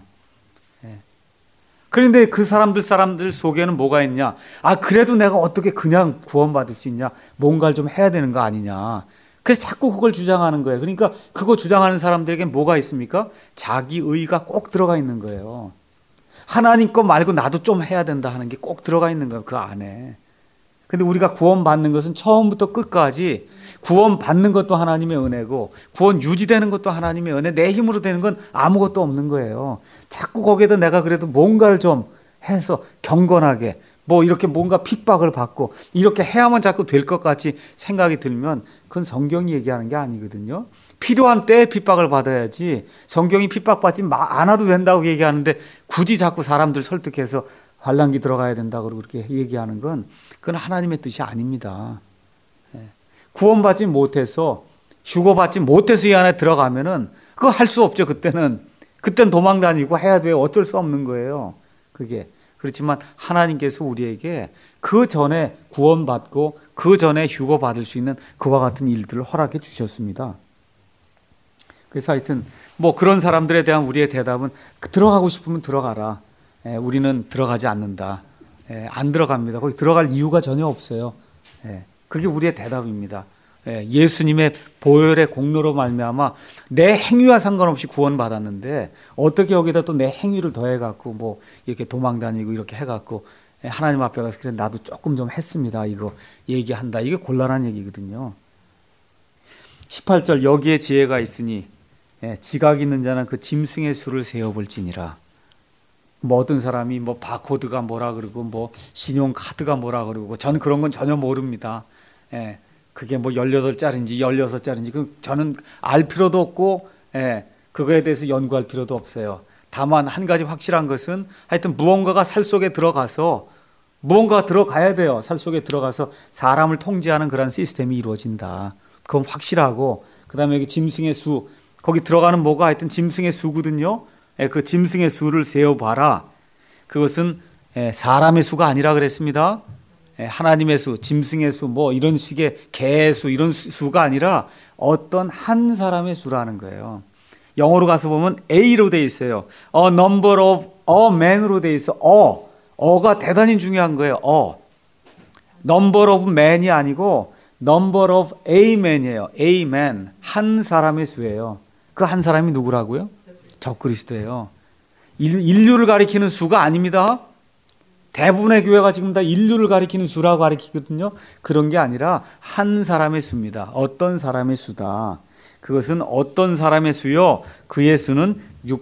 그런데 그 사람들 사람들 속에는 뭐가 있냐? 아 그래도 내가 어떻게 그냥 구원받을 수 있냐? 뭔가를 좀 해야 되는 거 아니냐? 그래서 자꾸 그걸 주장하는 거예요. 그러니까 그거 주장하는 사람들에게 뭐가 있습니까? 자기 의가 꼭 들어가 있는 거예요. 하나님 거 말고 나도 좀 해야 된다 하는 게 꼭 들어가 있는 거예요. 그 안에. 근데 우리가 구원받는 것은 처음부터 끝까지 구원받는 것도 하나님의 은혜고 구원 유지되는 것도 하나님의 은혜, 내 힘으로 되는 건 아무것도 없는 거예요. 자꾸 거기에다 내가 그래도 뭔가를 좀 해서 경건하게 뭐 이렇게 뭔가 핍박을 받고 이렇게 해야만 자꾸 될 것 같이 생각이 들면 그건 성경이 얘기하는 게 아니거든요. 필요한 때에 핍박을 받아야지 성경이 핍박받지 않아도 된다고 얘기하는데 굳이 자꾸 사람들 설득해서 환란기 들어가야 된다고 그렇게 얘기하는 건 그건 하나님의 뜻이 아닙니다. 구원받지 못해서 휴거받지 못해서 이 안에 들어가면은 그거 할 수 없죠. 그때는 그때는 도망 다니고 해야 돼요. 어쩔 수 없는 거예요. 그게 그렇지만 하나님께서 우리에게 그 전에 구원받고 그 전에 휴거받을 수 있는 그와 같은 일들을 허락해 주셨습니다. 그래서 하여튼 뭐 그런 사람들에 대한 우리의 대답은 들어가고 싶으면 들어가라. 예, 우리는 들어가지 않는다. 예, 안 들어갑니다. 거기 들어갈 이유가 전혀 없어요. 예, 그게 우리의 대답입니다. 예, 예수님의 보혈의 공로로 말미암아 내 행위와 상관없이 구원받았는데 어떻게 여기다 또 내 행위를 더해갖고 뭐 이렇게 도망다니고 이렇게 해갖고 예, 하나님 앞에 가서 그래 나도 조금 좀 했습니다. 이거 얘기한다. 이게 곤란한 얘기거든요. 십팔 절 여기에 지혜가 있으니 예, 지각 있는 자는 그 짐승의 수를 세어볼지니라. 뭐 어떤 사람이 뭐 바코드가 뭐라 그러고 뭐 신용카드가 뭐라 그러고 저는 그런 건 전혀 모릅니다. 예, 그게 뭐 열여덟 짜리인지 열여섯 짜리인지 그 저는 알 필요도 없고 예, 그거에 대해서 연구할 필요도 없어요. 다만 한 가지 확실한 것은 하여튼 무언가가 살 속에 들어가서 무언가가 들어가야 돼요. 살 속에 들어가서 사람을 통제하는 그런 시스템이 이루어진다. 그건 확실하고 그 다음에 여기 짐승의 수 거기 들어가는 뭐가 하여튼 짐승의 수거든요. 예, 그 짐승의 수를 세어봐라. 그것은 예, 사람의 수가 아니라 그랬습니다. 예, 하나님의 수, 짐승의 수, 뭐 이런 식의 개의 수 이런 수, 수가 아니라 어떤 한 사람의 수라는 거예요. 영어로 가서 보면 A로 돼 있어요. A number of a man으로 돼 있어. 어, 어가 대단히 중요한 거예요. 어, number of man이 아니고 number of a man이에요. a man 한 사람의 수예요. 그 한 사람이 누구라고요? 적그리스도예요. 인류를 가리키는 수가 아닙니다. 대부분의 교회가 지금 다 인류를 가리키는 수라고 가리키거든요. 그런 게 아니라 한 사람의 수입니다. 어떤 사람의 수다. 그것은 어떤 사람의 수요? 그의 수는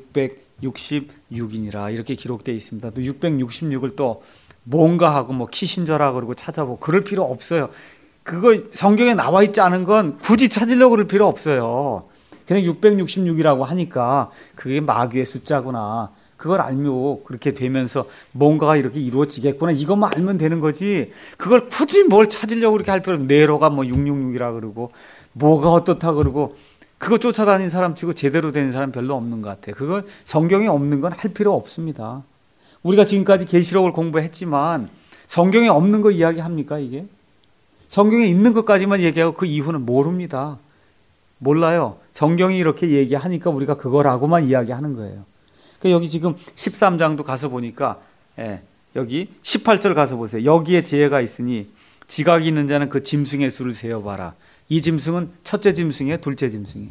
육백육십육이니라 이렇게 기록되어 있습니다. 또 육백육십육을 또 뭔가 하고 뭐 키신저라 그러고 찾아보고 그럴 필요 없어요. 그거 성경에 나와 있지 않은 건 굳이 찾으려고 그럴 필요 없어요. 그냥 육백육십육이라고 하니까 그게 마귀의 숫자구나. 그걸 알면 그렇게 되면서 뭔가가 이렇게 이루어지겠구나. 이것만 알면 되는 거지. 그걸 굳이 뭘 찾으려고 그렇게 할 필요 없어요. 네로가 뭐 육백육십육이라 그러고 뭐가 어떻다 그러고 그거 쫓아다니는 사람 치고 제대로 된 사람 별로 없는 것 같아요. 그걸 성경에 없는 건 할 필요 없습니다. 우리가 지금까지 계시록을 공부했지만 성경에 없는 거 이야기합니까 이게? 성경에 있는 것까지만 얘기하고 그 이후는 모릅니다. 몰라요. 성경이 이렇게 얘기하니까 우리가 그거라고만 이야기하는 거예요. 여기 지금 십삼 장도 가서 보니까 예, 여기 십팔 절 가서 보세요. 여기에 지혜가 있으니 지각이 있는 자는 그 짐승의 수를 세어봐라. 이 짐승은 첫째 짐승이에요? 둘째 짐승이에요?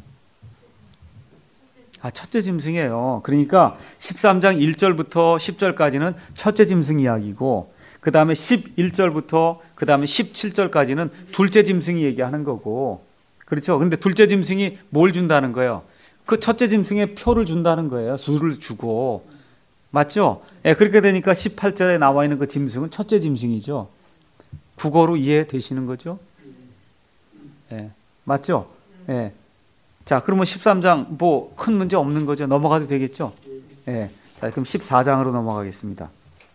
아, 첫째 짐승이에요. 그러니까 십삼 장 일 절부터 십 절까지는 첫째 짐승 이야기고 그 다음에 십일 절부터 그 다음에 십칠 절까지는 둘째 짐승이 얘기하는 거고 그렇죠? 근데 둘째 짐승이 뭘 준다는 거예요? 그 첫째 짐승의 표를 준다는 거예요. 수를 주고. 맞죠? 예, 그렇게 되니까 십팔 절에 나와 있는 그 짐승은 첫째 짐승이죠. 국어로 이해되시는 거죠? 예, 맞죠? 예. 자, 그러면 십삼 장 뭐 큰 문제 없는 거죠? 넘어가도 되겠죠? 예. 자, 그럼 십사 장으로 넘어가겠습니다.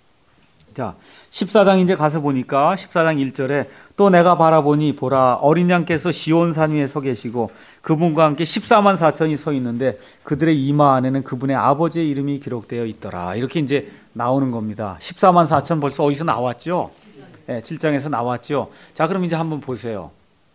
자, 십사 장 이제 가서 보니까 십사 장 일 절에 또 내가 바라보니 보라 어린 양께서 시온산 위에 서 계시고 그분과 함께 십사만 사천이 서 있는데 그들의 이마 안에는 그분의 아버지의 이름이 기록되어 있더라. 이렇게 이제 나오는 겁니다. 십사만 사천 벌써 어디서 나왔죠? 네, 칠 장에서 나왔죠. 자, 그럼 이제 한번 보세요.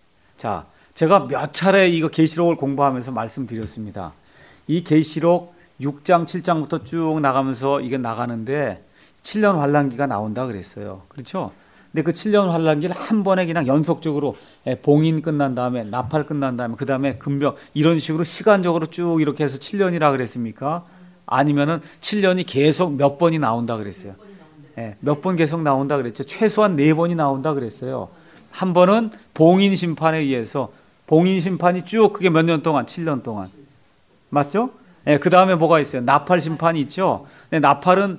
자, 제가 몇 차례 이거 계시록을 공부하면서 말씀드렸습니다. 이 계시록 육 장, 칠 장부터 쭉 나가면서 이게 나가는데 칠 년 환란기가 나온다 그랬어요. 그렇죠? 근데 그 칠 년 환란기를 한 번에 그냥 연속적으로 봉인 끝난 다음에 나팔 끝난 다음에 그 다음에 금병 이런 식으로 시간적으로 쭉 이렇게 해서 칠 년이라 그랬습니까? 아니면은 칠 년이 계속 몇 번이 나온다 그랬어요. 네, 몇 번 계속 나온다 그랬죠. 최소한 네 번이 나온다 그랬어요. 한 번은 봉인 심판에 의해서 봉인 심판이 쭉 그게 몇 년 동안 칠 년 동안 맞죠? 네, 그 다음에 뭐가 있어요? 나팔 심판이 있죠. 네, 나팔은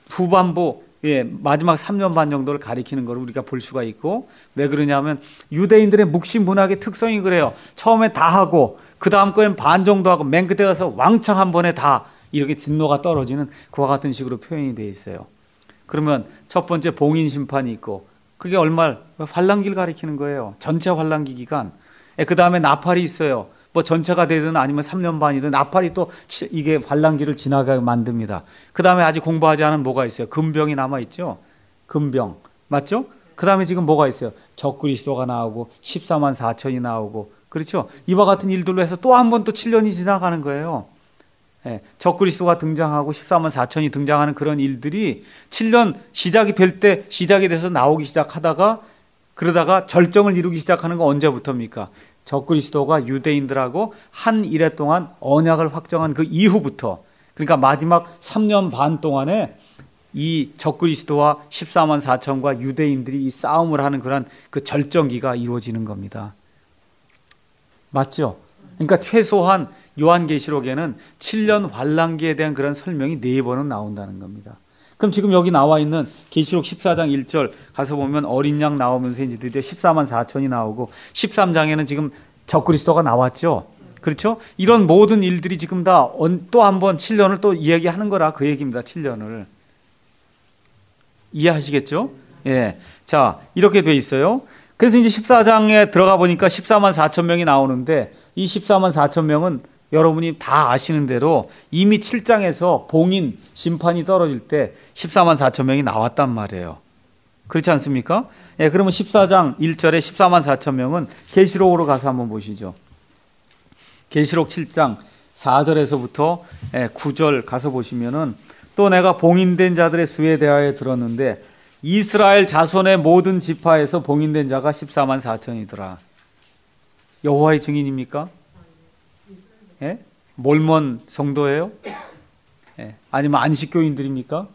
후반부 예, 마지막 삼 년 반 정도를 가리키는 걸 우리가 볼 수가 있고 왜 그러냐면 유대인들의 묵신 문학의 특성이 그래요. 처음에 다 하고 그 다음 거엔 반 정도 하고 맨 끝에 가서 왕창 한 번에 다 이렇게 진노가 떨어지는 그와 같은 식으로 표현이 되어 있어요. 그러면 첫 번째 봉인 심판이 있고 그게 얼마 환란기를 가리키는 거예요. 전체 환란기 기간. 예, 그 다음에 나팔이 있어요. 뭐 전체가 되든 아니면 삼 년 반이든 나팔이 또 이게 환란기를 지나가게 만듭니다. 그 다음에 아직 공부하지 않은 뭐가 있어요? 금병이 남아있죠? 금병. 맞죠? 그 다음에 지금 뭐가 있어요? 적그리스도가 나오고 십사만 사천이 나오고 그렇죠? 이와 같은 일들로 해서 또 한 번 또 칠 년이 지나가는 거예요. 예, 적그리스도가 등장하고 십사만 사천이 등장하는 그런 일들이 칠 년 시작이 될 때 시작이 돼서 나오기 시작하다가 그러다가 절정을 이루기 시작하는 건 언제부터입니까? 적그리스도가 유대인들하고 한 일해 동안 언약을 확정한 그 이후부터 그러니까 마지막 삼 년 반 동안에 이 적그리스도와 십사만 사천과 유대인들이 이 싸움을 하는 그런 그 절정기가 이루어지는 겁니다. 맞죠? 그러니까 최소한 요한계시록에는 칠 년 환란기에 대한 그런 설명이 네 번은 나온다는 겁니다. 그럼 지금 여기 나와 있는 계시록 십사 장 일 절 가서 보면 어린 양 나오면서 이제 드디어 십사만 사천이 나오고 십삼 장에는 지금 적그리스도가 나왔죠. 그렇죠? 이런 모든 일들이 지금 다 또 한 번 칠 년을 또 이야기하는 거라 그 얘기입니다. 칠 년을. 이해하시겠죠? 예. 자, 이렇게 돼 있어요. 그래서 이제 십사 장에 들어가 보니까 십사만 사천 명이 나오는데 이 십사만 사천 명은 여러분이 다 아시는 대로 이미 칠 장에서 봉인 심판이 떨어질 때 십사만 사천 명이 나왔단 말이에요. 그렇지 않습니까? 예, 그러면 십사 장 일 절에 십사만 사천 명은 계시록으로 가서 한번 보시죠. 계시록 칠 장 사 절에서부터 구 절 가서 보시면은 또 내가 봉인된 자들의 수에 대하여 들었는데 이스라엘 자손의 모든 지파에서 봉인된 자가 십사만 사천이더라. 여호와의 증인입니까? 예? 몰몬 성도예요? 예. 아니면 안식교인들입니까?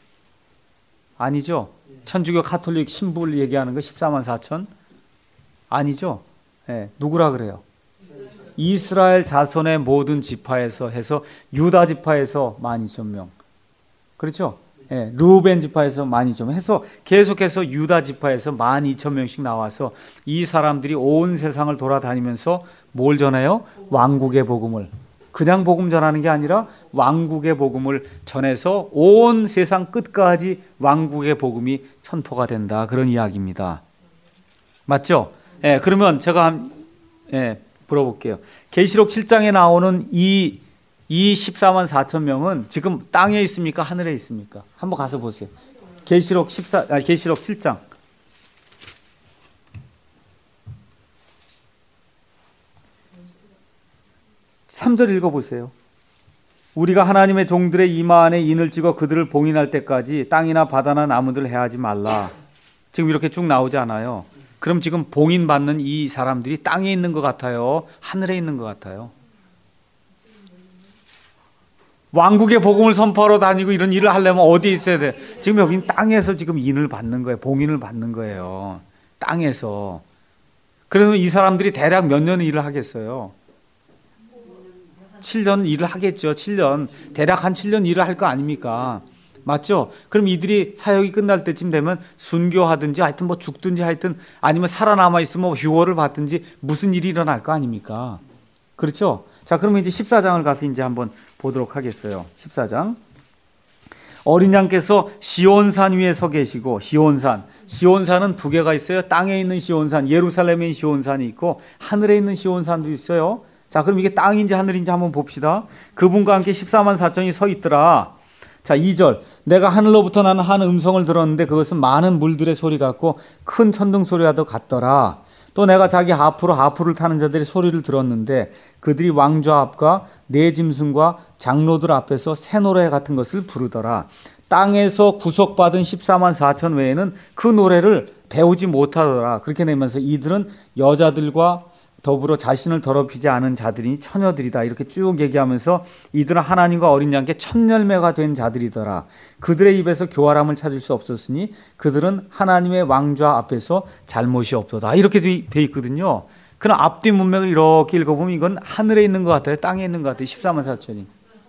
아니죠. 천주교 카톨릭 신부를 얘기하는 거 십사만 사천? 아니죠. 예. 누구라 그래요? 이스라엘 자손의 모든 지파에서 해서 유다 지파에서 만 이천 명. 그렇죠? 예, 루벤 지파에서 만 이천 명 해서 계속해서 유다 지파에서 만 이천 명씩 나와서 이 사람들이 온 세상을 돌아다니면서 뭘 전해요? 왕국의 복음을. 그냥 복음 전하는 게 아니라 왕국의 복음을 전해서 온 세상 끝까지 왕국의 복음이 선포가 된다. 그런 이야기입니다. 맞죠? 예, 그러면 제가 한, 예, 물어볼게요. 계시록 칠 장에 나오는 이, 이 십사만 사천 명은 지금 땅에 있습니까? 하늘에 있습니까? 한번 가서 보세요. 계시록 십사, 아, 계시록 칠 장. 삼 절 읽어보세요. 우리가 하나님의 종들의 이마 안에 인을 찍어 그들을 봉인할 때까지 땅이나 바다나 나무들 해하지 말라. 지금 이렇게 쭉 나오지 않아요. 그럼 지금 봉인받는 이 사람들이 땅에 있는 것 같아요? 하늘에 있는 것 같아요? 왕국의 복음을 선포하러 다니고 이런 일을 하려면 어디에 있어야 돼? 지금 여기는 땅에서 지금 인을 받는 거예요. 봉인을 받는 거예요. 땅에서. 그러면 이 사람들이 대략 몇 년 일을 하겠어요? 칠 년 일을 하겠죠. 칠 년. 대략 한 칠 년 일을 할 거 아닙니까? 맞죠? 그럼 이들이 사역이 끝날 때쯤 되면 순교하든지 하여튼 뭐 죽든지 하여튼 아니면 살아남아 있으면 뭐 휴거를 받든지 무슨 일이 일어날 거 아닙니까? 그렇죠? 자, 그러면 이제 십사 장을 가서 이제 한번 보도록 하겠어요. 십사 장. 어린 양께서 시온산 위에 서 계시고, 시온산. 시온산은 두 개가 있어요. 땅에 있는 시온산, 예루살렘에 있는 시온산이 있고 하늘에 있는 시온산도 있어요. 자, 그럼 이게 땅인지 하늘인지 한번 봅시다. 그분과 함께 십사만 사천이 서 있더라. 자, 이 절. 내가 하늘로부터 나는 한 음성을 들었는데 그것은 많은 물들의 소리 같고 큰 천둥 소리와도 같더라. 또 내가 자기 하프로 하프를 타는 자들의 소리를 들었는데 그들이 왕좌 앞과 네 짐승과 장로들 앞에서 새 노래 같은 것을 부르더라. 땅에서 구속받은 십사만 사천 외에는 그 노래를 배우지 못하더라. 그렇게 내면서 이들은 여자들과 더불어 자신을 더럽히지 않은 자들이니 처녀들이다. 이렇게 쭉 얘기하면서 이들은 하나님과 어린 양께 첫 열매가 된 자들이더라. 그들의 입에서 교활함을 찾을 수 없었으니 그들은 하나님의 왕좌 앞에서 잘못이 없도다. 이렇게 돼 있거든요. 그럼 앞뒤 문맥을 이렇게 읽어보면 이건 하늘에 있는 것 같아요? 땅에 있는 것 같아요? 십사만 사천이.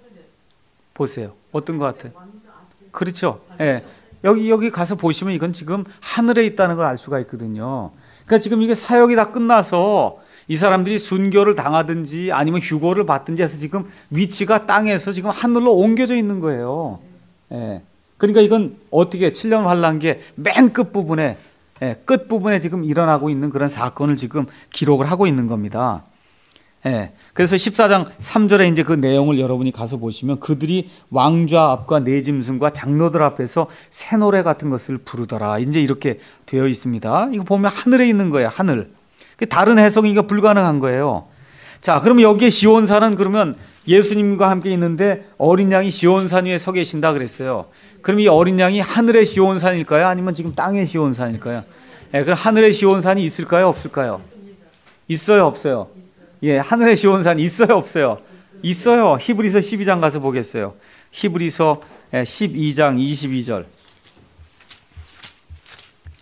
보세요. 어떤 것 같아요? 그렇죠. 예. 여기, 여기 가서 보시면 이건 지금 하늘에 있다는 걸 알 수가 있거든요. 그러니까 지금 이게 사역이 다 끝나서 이 사람들이 순교를 당하든지 아니면 휴고를 받든지 해서 지금 위치가 땅에서 지금 하늘로 옮겨져 있는 거예요. 예. 그러니까 이건 어떻게 칠 년 환란기의 맨 끝부분에, 예, 끝부분에 지금 일어나고 있는 그런 사건을 지금 기록을 하고 있는 겁니다. 예. 그래서 십사 장 삼 절에 이제 그 내용을 여러분이 가서 보시면 그들이 왕좌 앞과 네 짐승과 장로들 앞에서 새 노래 같은 것을 부르더라. 이제 이렇게 되어 있습니다. 이거 보면 하늘에 있는 거예요. 하늘. 다른 해석이니까 불가능한 거예요. 자, 그러면 여기에 시온산은 그러면 예수님과 함께 있는데 어린 양이 시온산 위에 서 계신다 그랬어요. 그럼 이 어린 양이 하늘의 시온산일까요? 아니면 지금 땅의 시온산일까요? 예, 그럼 하늘의 시온산이 있을까요? 없을까요? 있어요, 없어요? 예, 하늘의 시온산 있어요, 없어요? 있어요. 히브리서 십이 장 가서 보겠어요. 히브리서 십이 장 이십이 절.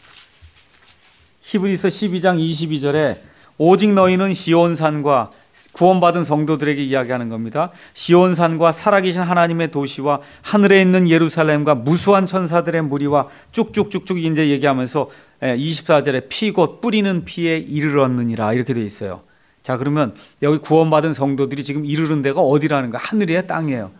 히브리서 십이 장 이십이 절에 오직 너희는 시온산과 구원받은 성도들에게 이야기하는 겁니다. 시온산과 살아계신 하나님의 도시와 하늘에 있는 예루살렘과 무수한 천사들의 무리와 쭉쭉쭉쭉 이제 얘기하면서 이십사 절에 피 곧 뿌리는 피에 이르렀느니라 이렇게 되어 있어요. 자, 그러면 여기 구원받은 성도들이 지금 이르는 데가 어디라는 거야? 하늘이에요, 땅이에요?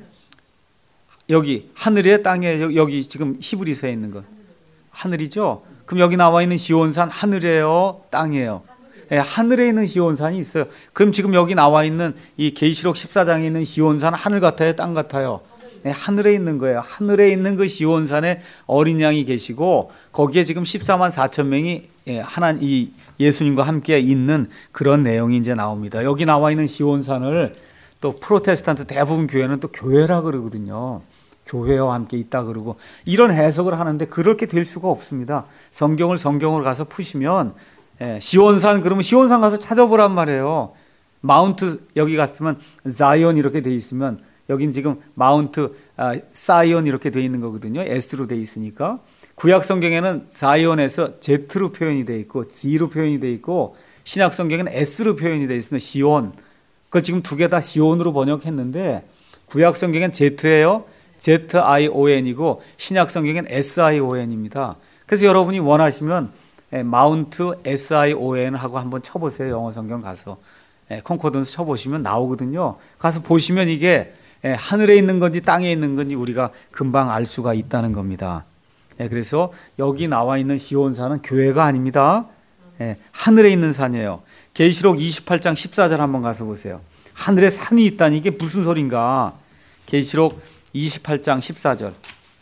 여기 하늘이에요, 땅이에요? 여기 지금 히브리서에 있는 것 하늘이죠? 그럼 여기 나와 있는 시온산 하늘이에요, 땅이에요? 예, 하늘에 있는 시온산이 있어요. 그럼 지금 여기 나와 있는 이 계시록 십사 장에 있는 시온산 하늘 같아요, 땅 같아요? 예, 하늘에 있는 거예요. 하늘에 있는 그 시온산에 어린 양이 계시고 거기에 지금 십사만 사천 명이 예, 하나 이 예수님과 함께 있는 그런 내용이 이제 나옵니다. 여기 나와 있는 시온산을 또 프로테스탄트 대부분 교회는 또 교회라 그러거든요. 교회와 함께 있다 그러고 이런 해석을 하는데 그렇게 될 수가 없습니다. 성경을 성경으로 가서 푸시면 예, 시온산 그러면 시온산 가서 찾아보란 말이에요. 마운트 여기 갔으면 자이온 이렇게 돼 있으면 여긴 지금 마운트 아, 사이온 이렇게 돼 있는 거거든요. S로 돼 있으니까 구약 성경에는 자이온에서 Z로 표현이 돼 있고 Z로 표현이 돼 있고 신약 성경에는 S로 표현이 돼 있으면 시온. 그 지금 두 개 다 시온으로 번역했는데 구약 성경엔 Z예요. Z I O N이고 신약 성경엔 S I O N입니다. 그래서 여러분이 원하시면 마운트 S I O N 하고 한번 쳐보세요. 영어 성경 가서 콩코던스 쳐보시면 나오거든요. 가서 보시면 이게 하늘에 있는 건지 땅에 있는 건지 우리가 금방 알 수가 있다는 겁니다. 그래서 여기 나와 있는 시온산은 교회가 아닙니다. 하늘에 있는 산이에요. 계시록 이십팔 장 십사 절 한번 가서 보세요. 하늘에 산이 있다니 이게 무슨 소린가? 계시록 이십팔 장 십사 절.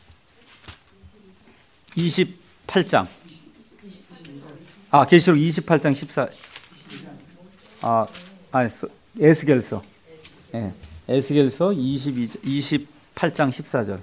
이십팔 장. 아, 계시록 이십팔 장 십사. 아, 아, 에스겔서. 예. 에스겔서 이십이 절, 이십팔 장 십사 절.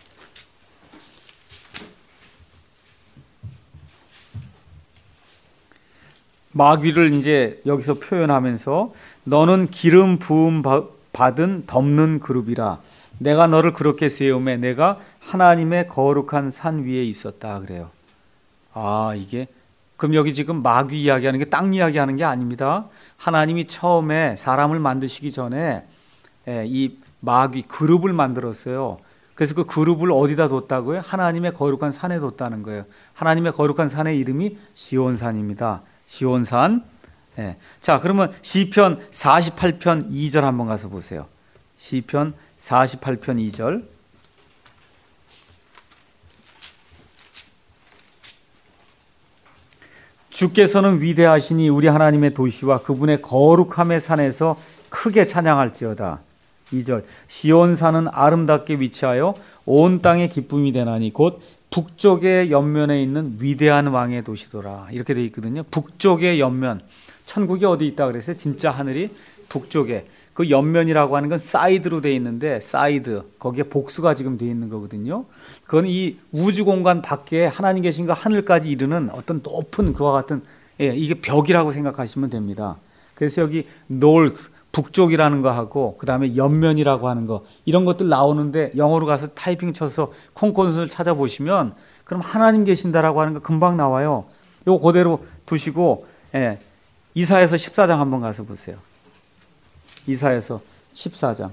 마귀를 이제 여기서 표현하면서 너는 기름 부음 받은 덮는 그룹이라. 내가 너를 그렇게 세우매 내가 하나님의 거룩한 산 위에 있었다 그래요. 아, 이게 그럼 여기 지금 마귀 이야기하는 게 땅 이야기하는 게 아닙니다. 하나님이 처음에 사람을 만드시기 전에 이 마귀 그룹을 만들었어요. 그래서 그 그룹을 어디다 뒀다고요? 하나님의 거룩한 산에 뒀다는 거예요. 하나님의 거룩한 산의 이름이 시온산입니다. 시온산. 예. 자, 그러면 시편 사십팔 편 이 절 한번 가서 보세요. 시편 사십팔 편 이 절. 주께서는 위대하시니 우리 하나님의 도시와 그분의 거룩함의 산에서 크게 찬양할지어다. 이 절. 시온산은 아름답게 위치하여 온 땅의 기쁨이 되나니 곧 북쪽의 옆면에 있는 위대한 왕의 도시더라. 이렇게 되어 있거든요. 북쪽의 옆면. 천국이 어디 있다 그랬어요? 진짜 하늘이 북쪽에. 그 옆면이라고 하는 건 사이드로 되어 있는데 사이드. 거기에 복수가 지금 되어 있는 거거든요. 그건 이 우주 공간 밖에 하나님 계신 그 하늘까지 이르는 어떤 높은 그와 같은 예, 이게 벽이라고 생각하시면 됩니다. 그래서 여기 north 북쪽이라는 거 하고 그 다음에 옆면이라고 하는 거 이런 것들 나오는데 영어로 가서 타이핑 쳐서 콩콘스를 찾아보시면 그럼 하나님 계신다라고 하는 거 금방 나와요. 이거 그대로 두시고 예, 이사야서 십사 장 한번 가서 보세요. 이사야서 십사 장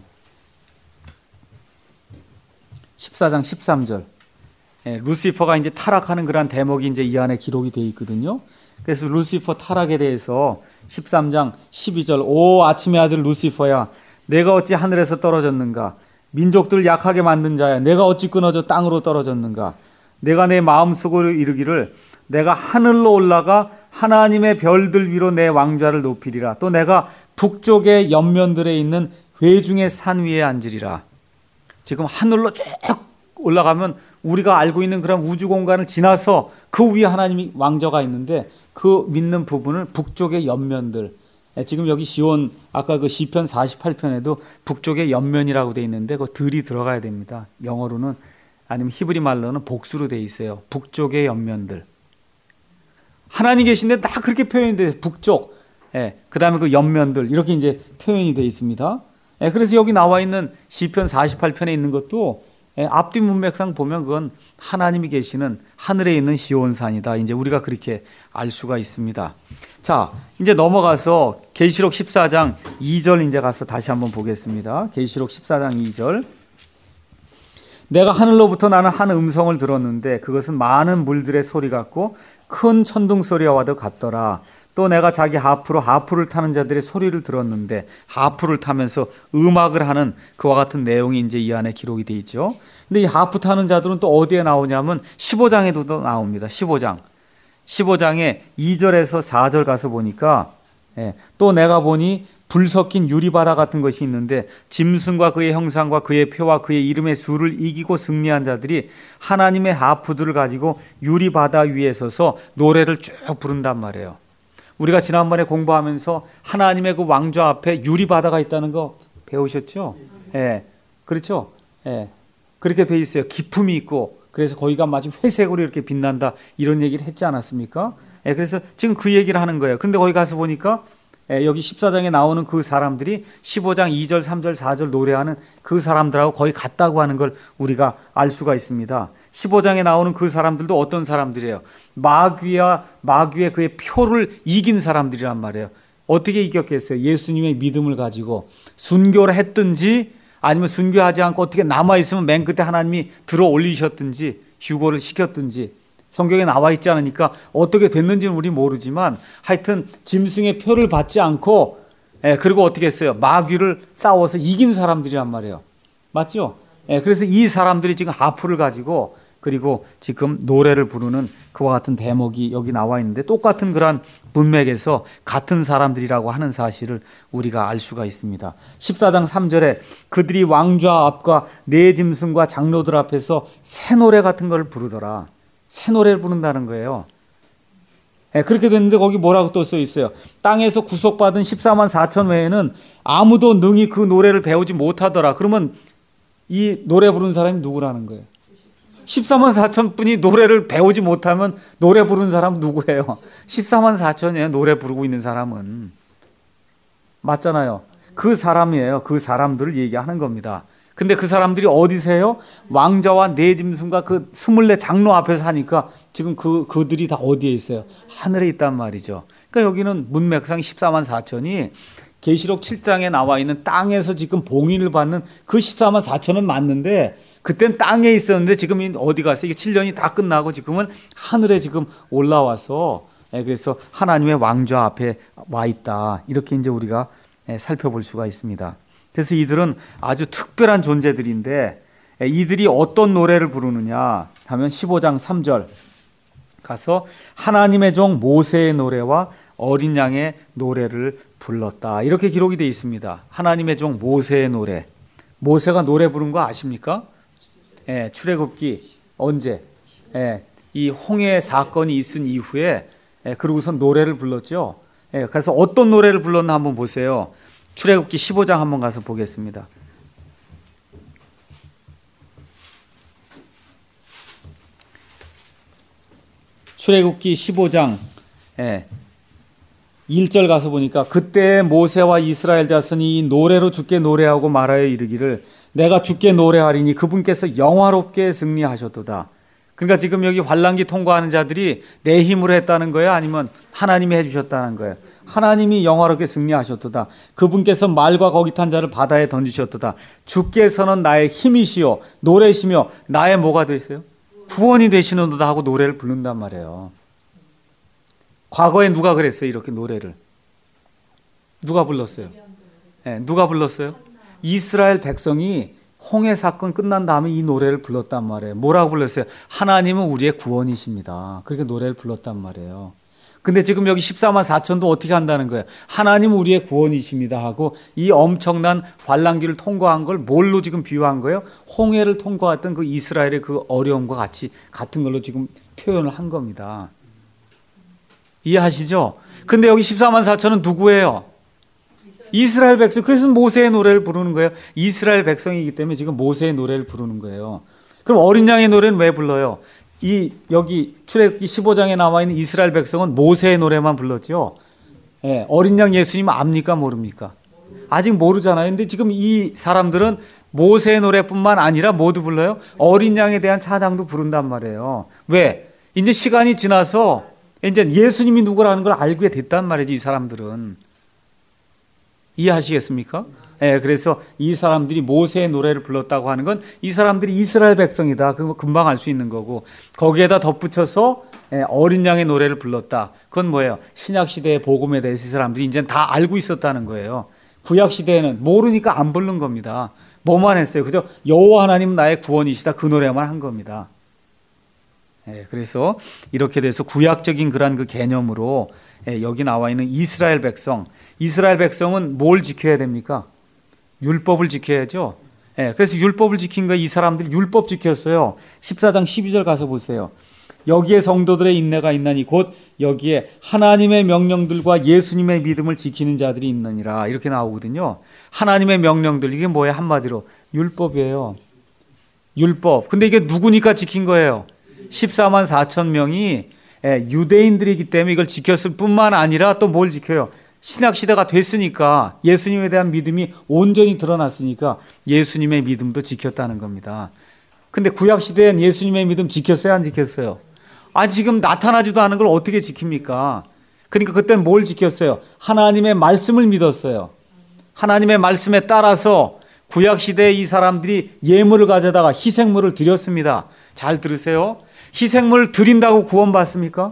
십사 장 십삼 절. 예, 루시퍼가 이제 타락하는 그런 대목이 이제 이 안에 기록이 되어 있거든요. 그래서 루시퍼 타락에 대해서 십삼 장 십이 절. 오 아침의 아들 루시퍼야 내가 어찌 하늘에서 떨어졌는가? 민족들 약하게 만든 자야 내가 어찌 끊어져 땅으로 떨어졌는가? 내가 내 마음속으로 이르기를 내가 하늘로 올라가 하나님의 별들 위로 내 왕좌를 높이리라. 또 내가 북쪽의 옆면들에 있는 회중의 산 위에 앉으리라. 지금 하늘로 쭉 올라가면 우리가 알고 있는 그런 우주 공간을 지나서 그 위에 하나님이 왕좌가 있는데 그 믿는 부분을 북쪽의 옆면들. 지금 여기 시온 아까 그 시편 사십팔 편에도 북쪽의 옆면이라고 돼 있는데 그 들이 들어가야 됩니다. 영어로는 아니면 히브리 말로는 복수로 돼 있어요. 북쪽의 옆면들. 하나님 계신데 다 그렇게 표현이 돼요. 북쪽. 예, 그 다음에 그 옆면들 이렇게 이제 표현이 되어 있습니다. 예, 그래서 여기 나와 있는 시편 사십팔 편에 있는 것도 예, 앞뒤 문맥상 보면 그건 하나님이 계시는 하늘에 있는 시온산이다. 이제 우리가 그렇게 알 수가 있습니다. 자, 이제 넘어가서 계시록 십사 장 이 절 이제 가서 다시 한번 보겠습니다. 계시록 십사 장 이 절. 내가 하늘로부터 나는 한 음성을 들었는데 그것은 많은 물들의 소리 같고 큰 천둥 소리와도 같더라. 또 내가 자기 하프로 하프를 타는 자들의 소리를 들었는데 하프를 타면서 음악을 하는 그와 같은 내용이 이제 이 안에 기록이 되어 있죠. 근데 이 하프 타는 자들은 또 어디에 나오냐면 십오 장에도 나옵니다. 십오 장. 십오 장에 이 절에서 사 절 가서 보니까 예, 또 내가 보니 불 섞인 유리바다 같은 것이 있는데 짐승과 그의 형상과 그의 표와 그의 이름의 수를 이기고 승리한 자들이 하나님의 하프들을 가지고 유리바다 위에 서서 노래를 쭉 부른단 말이에요. 우리가 지난번에 공부하면서 하나님의 그 왕좌 앞에 유리바다가 있다는 거 배우셨죠? 예, 그렇죠? 예, 그렇게 돼 있어요. 기품이 있고 그래서 거기가 마치 회색으로 이렇게 빛난다 이런 얘기를 했지 않았습니까? 예, 그래서 지금 그 얘기를 하는 거예요. 근데 거기 가서 보니까 예, 여기 십사 장에 나오는 그 사람들이 십오 장 이 절, 삼 절, 사 절 노래하는 그 사람들하고 거의 같다고 하는 걸 우리가 알 수가 있습니다. 십오 장에 나오는 그 사람들도 어떤 사람들이에요? 마귀와 마귀의 그의 표를 이긴 사람들이란 말이에요. 어떻게 이겼겠어요? 예수님의 믿음을 가지고 순교를 했든지 아니면 순교하지 않고 어떻게 남아있으면 맨 끝에 하나님이 들어 올리셨든지 휴고를 시켰든지 성경에 나와 있지 않으니까 어떻게 됐는지는 우리 모르지만 하여튼 짐승의 표를 받지 않고 예, 그리고 어떻게 했어요? 마귀를 싸워서 이긴 사람들이란 말이에요. 맞죠? 예, 그래서 이 사람들이 지금 하프를 가지고 그리고 지금 노래를 부르는 그와 같은 대목이 여기 나와 있는데 똑같은 그런 문맥에서 같은 사람들이라고 하는 사실을 우리가 알 수가 있습니다. 십사 장 삼 절에 그들이 왕좌 앞과 네 짐승과 장로들 앞에서 새 노래 같은 걸 부르더라. 새 노래를 부른다는 거예요. 네, 그렇게 됐는데 거기 뭐라고 또 써 있어요? 땅에서 구속받은 십사만 사천 외에는 아무도 능히 그 노래를 배우지 못하더라. 그러면 이 노래 부르는 사람이 누구라는 거예요? 십사만 사천 분이 노래를 배우지 못하면 노래 부르는 사람 누구예요? 십사만 사천이에요. 노래 부르고 있는 사람은. 맞잖아요. 그 사람이에요. 그 사람들을 얘기하는 겁니다. 근데 그 사람들이 어디세요? 왕자와 네 짐승과 그 스물네 장로 앞에서 하니까 지금 그, 그들이 다 어디에 있어요? 하늘에 있단 말이죠. 그러니까 여기는 문맥상 십사만 사천이 계시록 칠 장에 나와 있는 땅에서 지금 봉인을 받는 그 십사만 사천은 맞는데 그땐 땅에 있었는데 지금 어디 갔어요? 이게 칠 년이 다 끝나고 지금은 하늘에 지금 올라와서 그래서 하나님의 왕좌 앞에 와 있다. 이렇게 이제 우리가 살펴볼 수가 있습니다. 그래서 이들은 아주 특별한 존재들인데 이들이 어떤 노래를 부르느냐 하면 십오 장 삼 절 가서 하나님의 종 모세의 노래와 어린 양의 노래를 불렀다. 이렇게 기록이 되어 있습니다. 하나님의 종 모세의 노래. 모세가 노래 부른 거 아십니까? 예, 출애굽기 언제? 예, 이 홍해 사건이 있은 이후에 예, 그러고서 노래를 불렀죠. 예, 그래서 어떤 노래를 불렀나 한번 보세요. 출애굽기 십오 장 한번 가서 보겠습니다. 출애굽기 십오 장 예, 일 절 가서 보니까 그때 모세와 이스라엘 자손이 이 노래로 주께 노래하고 말하여 이르기를 내가 주께 노래하리니 그분께서 영화롭게 승리하셨도다. 그러니까 지금 여기 환란기 통과하는 자들이 내 힘으로 했다는 거예요? 아니면 하나님이 해주셨다는 거예요? 하나님이 영화롭게 승리하셨도다. 그분께서 말과 거기 탄 자를 바다에 던지셨도다. 주께서는 나의 힘이시요 노래시며 나의 뭐가 되세요? 구원이 되시는도다 하고 노래를 부른단 말이에요. 과거에 누가 그랬어요? 이렇게 노래를 누가 불렀어요? 네, 누가 불렀어요? 이스라엘 백성이 홍해 사건 끝난 다음에 이 노래를 불렀단 말이에요. 뭐라고 불렀어요? 하나님은 우리의 구원이십니다. 그렇게 노래를 불렀단 말이에요. 근데 지금 여기 십사만 사천도 어떻게 한다는 거예요? 하나님은 우리의 구원이십니다 하고 이 엄청난 환란기를 통과한 걸 뭘로 지금 비유한 거예요? 홍해를 통과했던 그 이스라엘의 그 어려움과 같이 같은 걸로 지금 표현을 한 겁니다. 이해하시죠? 근데 여기 십사만 사천은 누구예요? 이스라엘 백성. 그래서 모세의 노래를 부르는 거예요. 이스라엘 백성이기 때문에 지금 모세의 노래를 부르는 거예요. 그럼 어린 양의 노래는 왜 불러요? 이 여기 출애굽기 십오 장에 나와 있는 이스라엘 백성은 모세의 노래만 불렀죠. 예, 어린 양 예수님 압니까 모릅니까? 아직 모르잖아요. 근데 지금 이 사람들은 모세의 노래뿐만 아니라 모두 불러요. 어린 양에 대한 찬양도 부른단 말이에요. 왜? 이제 시간이 지나서 이제 예수님이 누구라는 걸 알게 됐단 말이지, 이 사람들은. 이해하시겠습니까? 예, 그래서 이 사람들이 모세의 노래를 불렀다고 하는 건 이 사람들이 이스라엘 백성이다. 그거 금방 알 수 있는 거고, 거기에다 덧붙여서 예, 어린 양의 노래를 불렀다. 그건 뭐예요? 신약 시대의 복음에 대해서 이 사람들이 이제 다 알고 있었다는 거예요. 구약 시대에는 모르니까 안 부른 겁니다. 뭐만 했어요? 그저 여호와 하나님 나의 구원이시다. 그 노래만 한 겁니다. 예, 그래서 이렇게 돼서 구약적인 그런 그 개념으로 예, 여기 나와 있는 이스라엘 백성, 이스라엘 백성은 뭘 지켜야 됩니까? 율법을 지켜야죠. 예, 그래서 율법을 지킨 거예요. 이 사람들이 율법 지켰어요. 십사 장 십이 절 가서 보세요. 여기에 성도들의 인내가 있나니 곧 여기에 하나님의 명령들과 예수님의 믿음을 지키는 자들이 있느니라. 이렇게 나오거든요. 하나님의 명령들, 이게 뭐예요? 한마디로 율법이에요. 율법. 근데 이게 누구니까 지킨 거예요? 십사만 사천 명이 유대인들이기 때문에 이걸 지켰을 뿐만 아니라 또 뭘 지켜요? 신약시대가 됐으니까, 예수님에 대한 믿음이 온전히 드러났으니까 예수님의 믿음도 지켰다는 겁니다. 근데 구약시대엔 예수님의 믿음 지켰어요? 안 지켰어요? 아, 지금 나타나지도 않은 걸 어떻게 지킵니까? 그러니까 그때는 뭘 지켰어요? 하나님의 말씀을 믿었어요. 하나님의 말씀에 따라서 구약시대에 이 사람들이 예물을 가져다가 희생물을 드렸습니다. 잘 들으세요. 희생물을 드린다고 구원받습니까?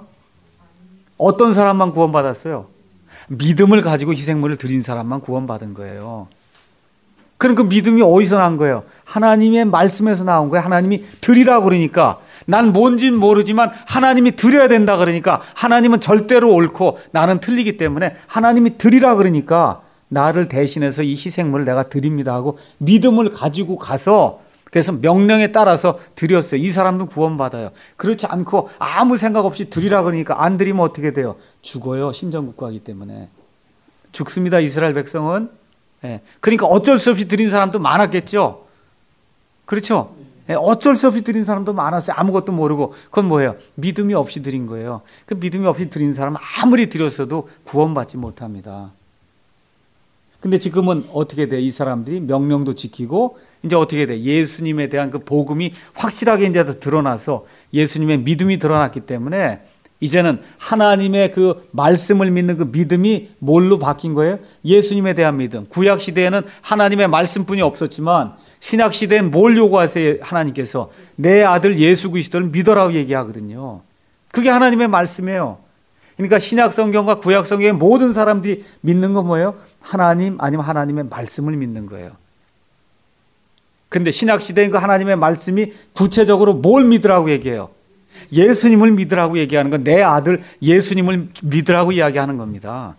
어떤 사람만 구원받았어요? 믿음을 가지고 희생물을 드린 사람만 구원받은 거예요. 그럼 그 믿음이 어디서 난 거예요? 하나님의 말씀에서 나온 거예요. 하나님이 드리라고 그러니까, 난 뭔진 모르지만 하나님이 드려야 된다 그러니까, 하나님은 절대로 옳고 나는 틀리기 때문에 하나님이 드리라 그러니까 나를 대신해서 이 희생물을 내가 드립니다 하고 믿음을 가지고 가서, 그래서 명령에 따라서 드렸어요. 이 사람도 구원받아요. 그렇지 않고 아무 생각 없이 드리라 그러니까 안 드리면 어떻게 돼요? 죽어요. 신정국가이기 때문에. 죽습니다. 이스라엘 백성은. 예. 그러니까 어쩔 수 없이 드린 사람도 많았겠죠. 그렇죠? 예. 어쩔 수 없이 드린 사람도 많았어요. 아무것도 모르고. 그건 뭐예요? 믿음이 없이 드린 거예요. 그 믿음이 없이 드린 사람은 아무리 드렸어도 구원받지 못합니다. 근데 지금은 어떻게 돼? 이 사람들이 명령도 지키고 이제 어떻게 돼? 예수님에 대한 그 복음이 확실하게 이제 드러나서 예수님의 믿음이 드러났기 때문에 이제는 하나님의 그 말씀을 믿는 그 믿음이 뭘로 바뀐 거예요? 예수님에 대한 믿음. 구약 시대에는 하나님의 말씀뿐이 없었지만 신약 시대엔 뭘 요구하세요? 하나님께서 내 아들 예수 그리스도를 믿어라고 얘기하거든요. 그게 하나님의 말씀이에요. 그러니까 신약 성경과 구약 성경의 모든 사람들이 믿는 건 뭐예요? 하나님 아니면 하나님의 말씀을 믿는 거예요. 근데 신약 시대인 그 하나님의 말씀이 구체적으로 뭘 믿으라고 얘기해요? 예수님을 믿으라고 얘기하는 건 내 아들 예수님을 믿으라고 이야기하는 겁니다.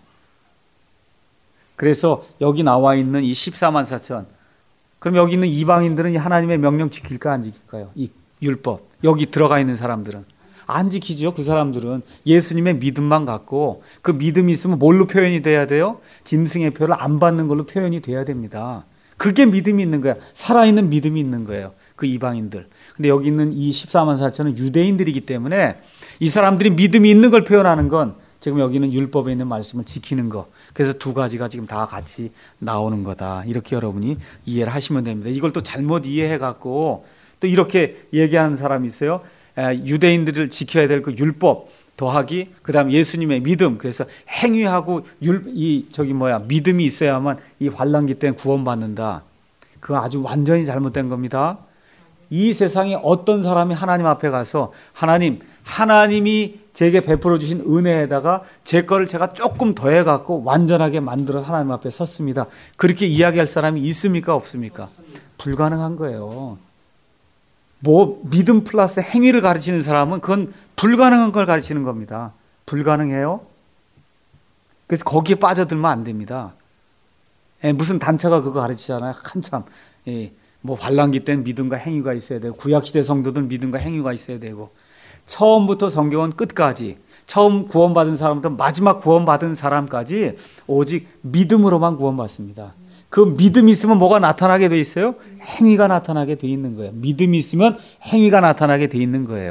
그래서 여기 나와 있는 이 십사만 사천, 그럼 여기 있는 이방인들은 이 하나님의 명령 지킬까 안 지킬까요? 이 율법, 여기 들어가 있는 사람들은 안 지키죠. 그 사람들은 예수님의 믿음만 갖고, 그 믿음이 있으면 뭘로 표현이 돼야 돼요? 짐승의 표를 안 받는 걸로 표현이 돼야 됩니다. 그게 믿음이 있는 거야. 살아있는 믿음이 있는 거예요. 그 이방인들. 근데 여기 있는 이 십사만 사천은 유대인들이기 때문에 이 사람들이 믿음이 있는 걸 표현하는 건 지금 여기는 율법에 있는 말씀을 지키는 거. 그래서 두 가지가 지금 다 같이 나오는 거다. 이렇게 여러분이 이해를 하시면 됩니다. 이걸 또 잘못 이해해 갖고 또 이렇게 얘기하는 사람이 있어요. 유대인들을 지켜야 될 그 율법 더하기 그다음 예수님의 믿음, 그래서 행위하고 율, 이 저기 뭐야 믿음이 있어야만 이 환난기 때는 구원받는다. 그거 아주 완전히 잘못된 겁니다. 이 세상에 어떤 사람이 하나님 앞에 가서 하나님, 하나님이 제게 베풀어 주신 은혜에다가 제 거를 제가 조금 더해 갖고 완전하게 만들어 하나님 앞에 섰습니다. 그렇게 이야기할 사람이 있습니까? 없습니까? 불가능한 거예요. 뭐 믿음 플러스 행위를 가르치는 사람은 그건 불가능한 걸 가르치는 겁니다. 불가능해요. 그래서 거기에 빠져들면 안 됩니다. 예, 무슨 단체가 그거 가르치잖아요. 한참 예, 뭐 환난기 때는 믿음과 행위가 있어야 되고, 구약시대 성도들은 믿음과 행위가 있어야 되고, 처음부터 성경은 끝까지, 처음 구원받은 사람부터 마지막 구원받은 사람까지 오직 믿음으로만 구원받습니다. 그 믿음이 있으면 뭐가 나타나게 돼 있어요? 행위가 나타나게 돼 있는 거예요. 믿음이 있으면 행위가 나타나게 돼 있는 거예요.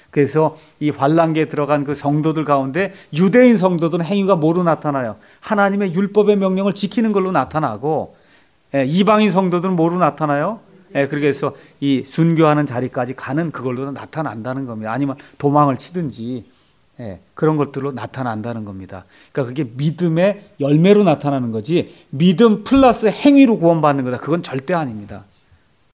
그래서 이 환란기에 들어간 그 성도들 가운데 유대인 성도들은 행위가 뭐로 나타나요? 하나님의 율법의 명령을 지키는 걸로 나타나고, 예, 이방인 성도들은 뭐로 나타나요? 예, 그래서 이 순교하는 자리까지 가는 그걸로 나타난다는 겁니다. 아니면 도망을 치든지, 예, 그런 것들로 나타난다는 겁니다. 그러니까 그게 믿음의 열매로 나타나는 거지, 믿음 플러스 행위로 구원받는 거다, 그건 절대 아닙니다.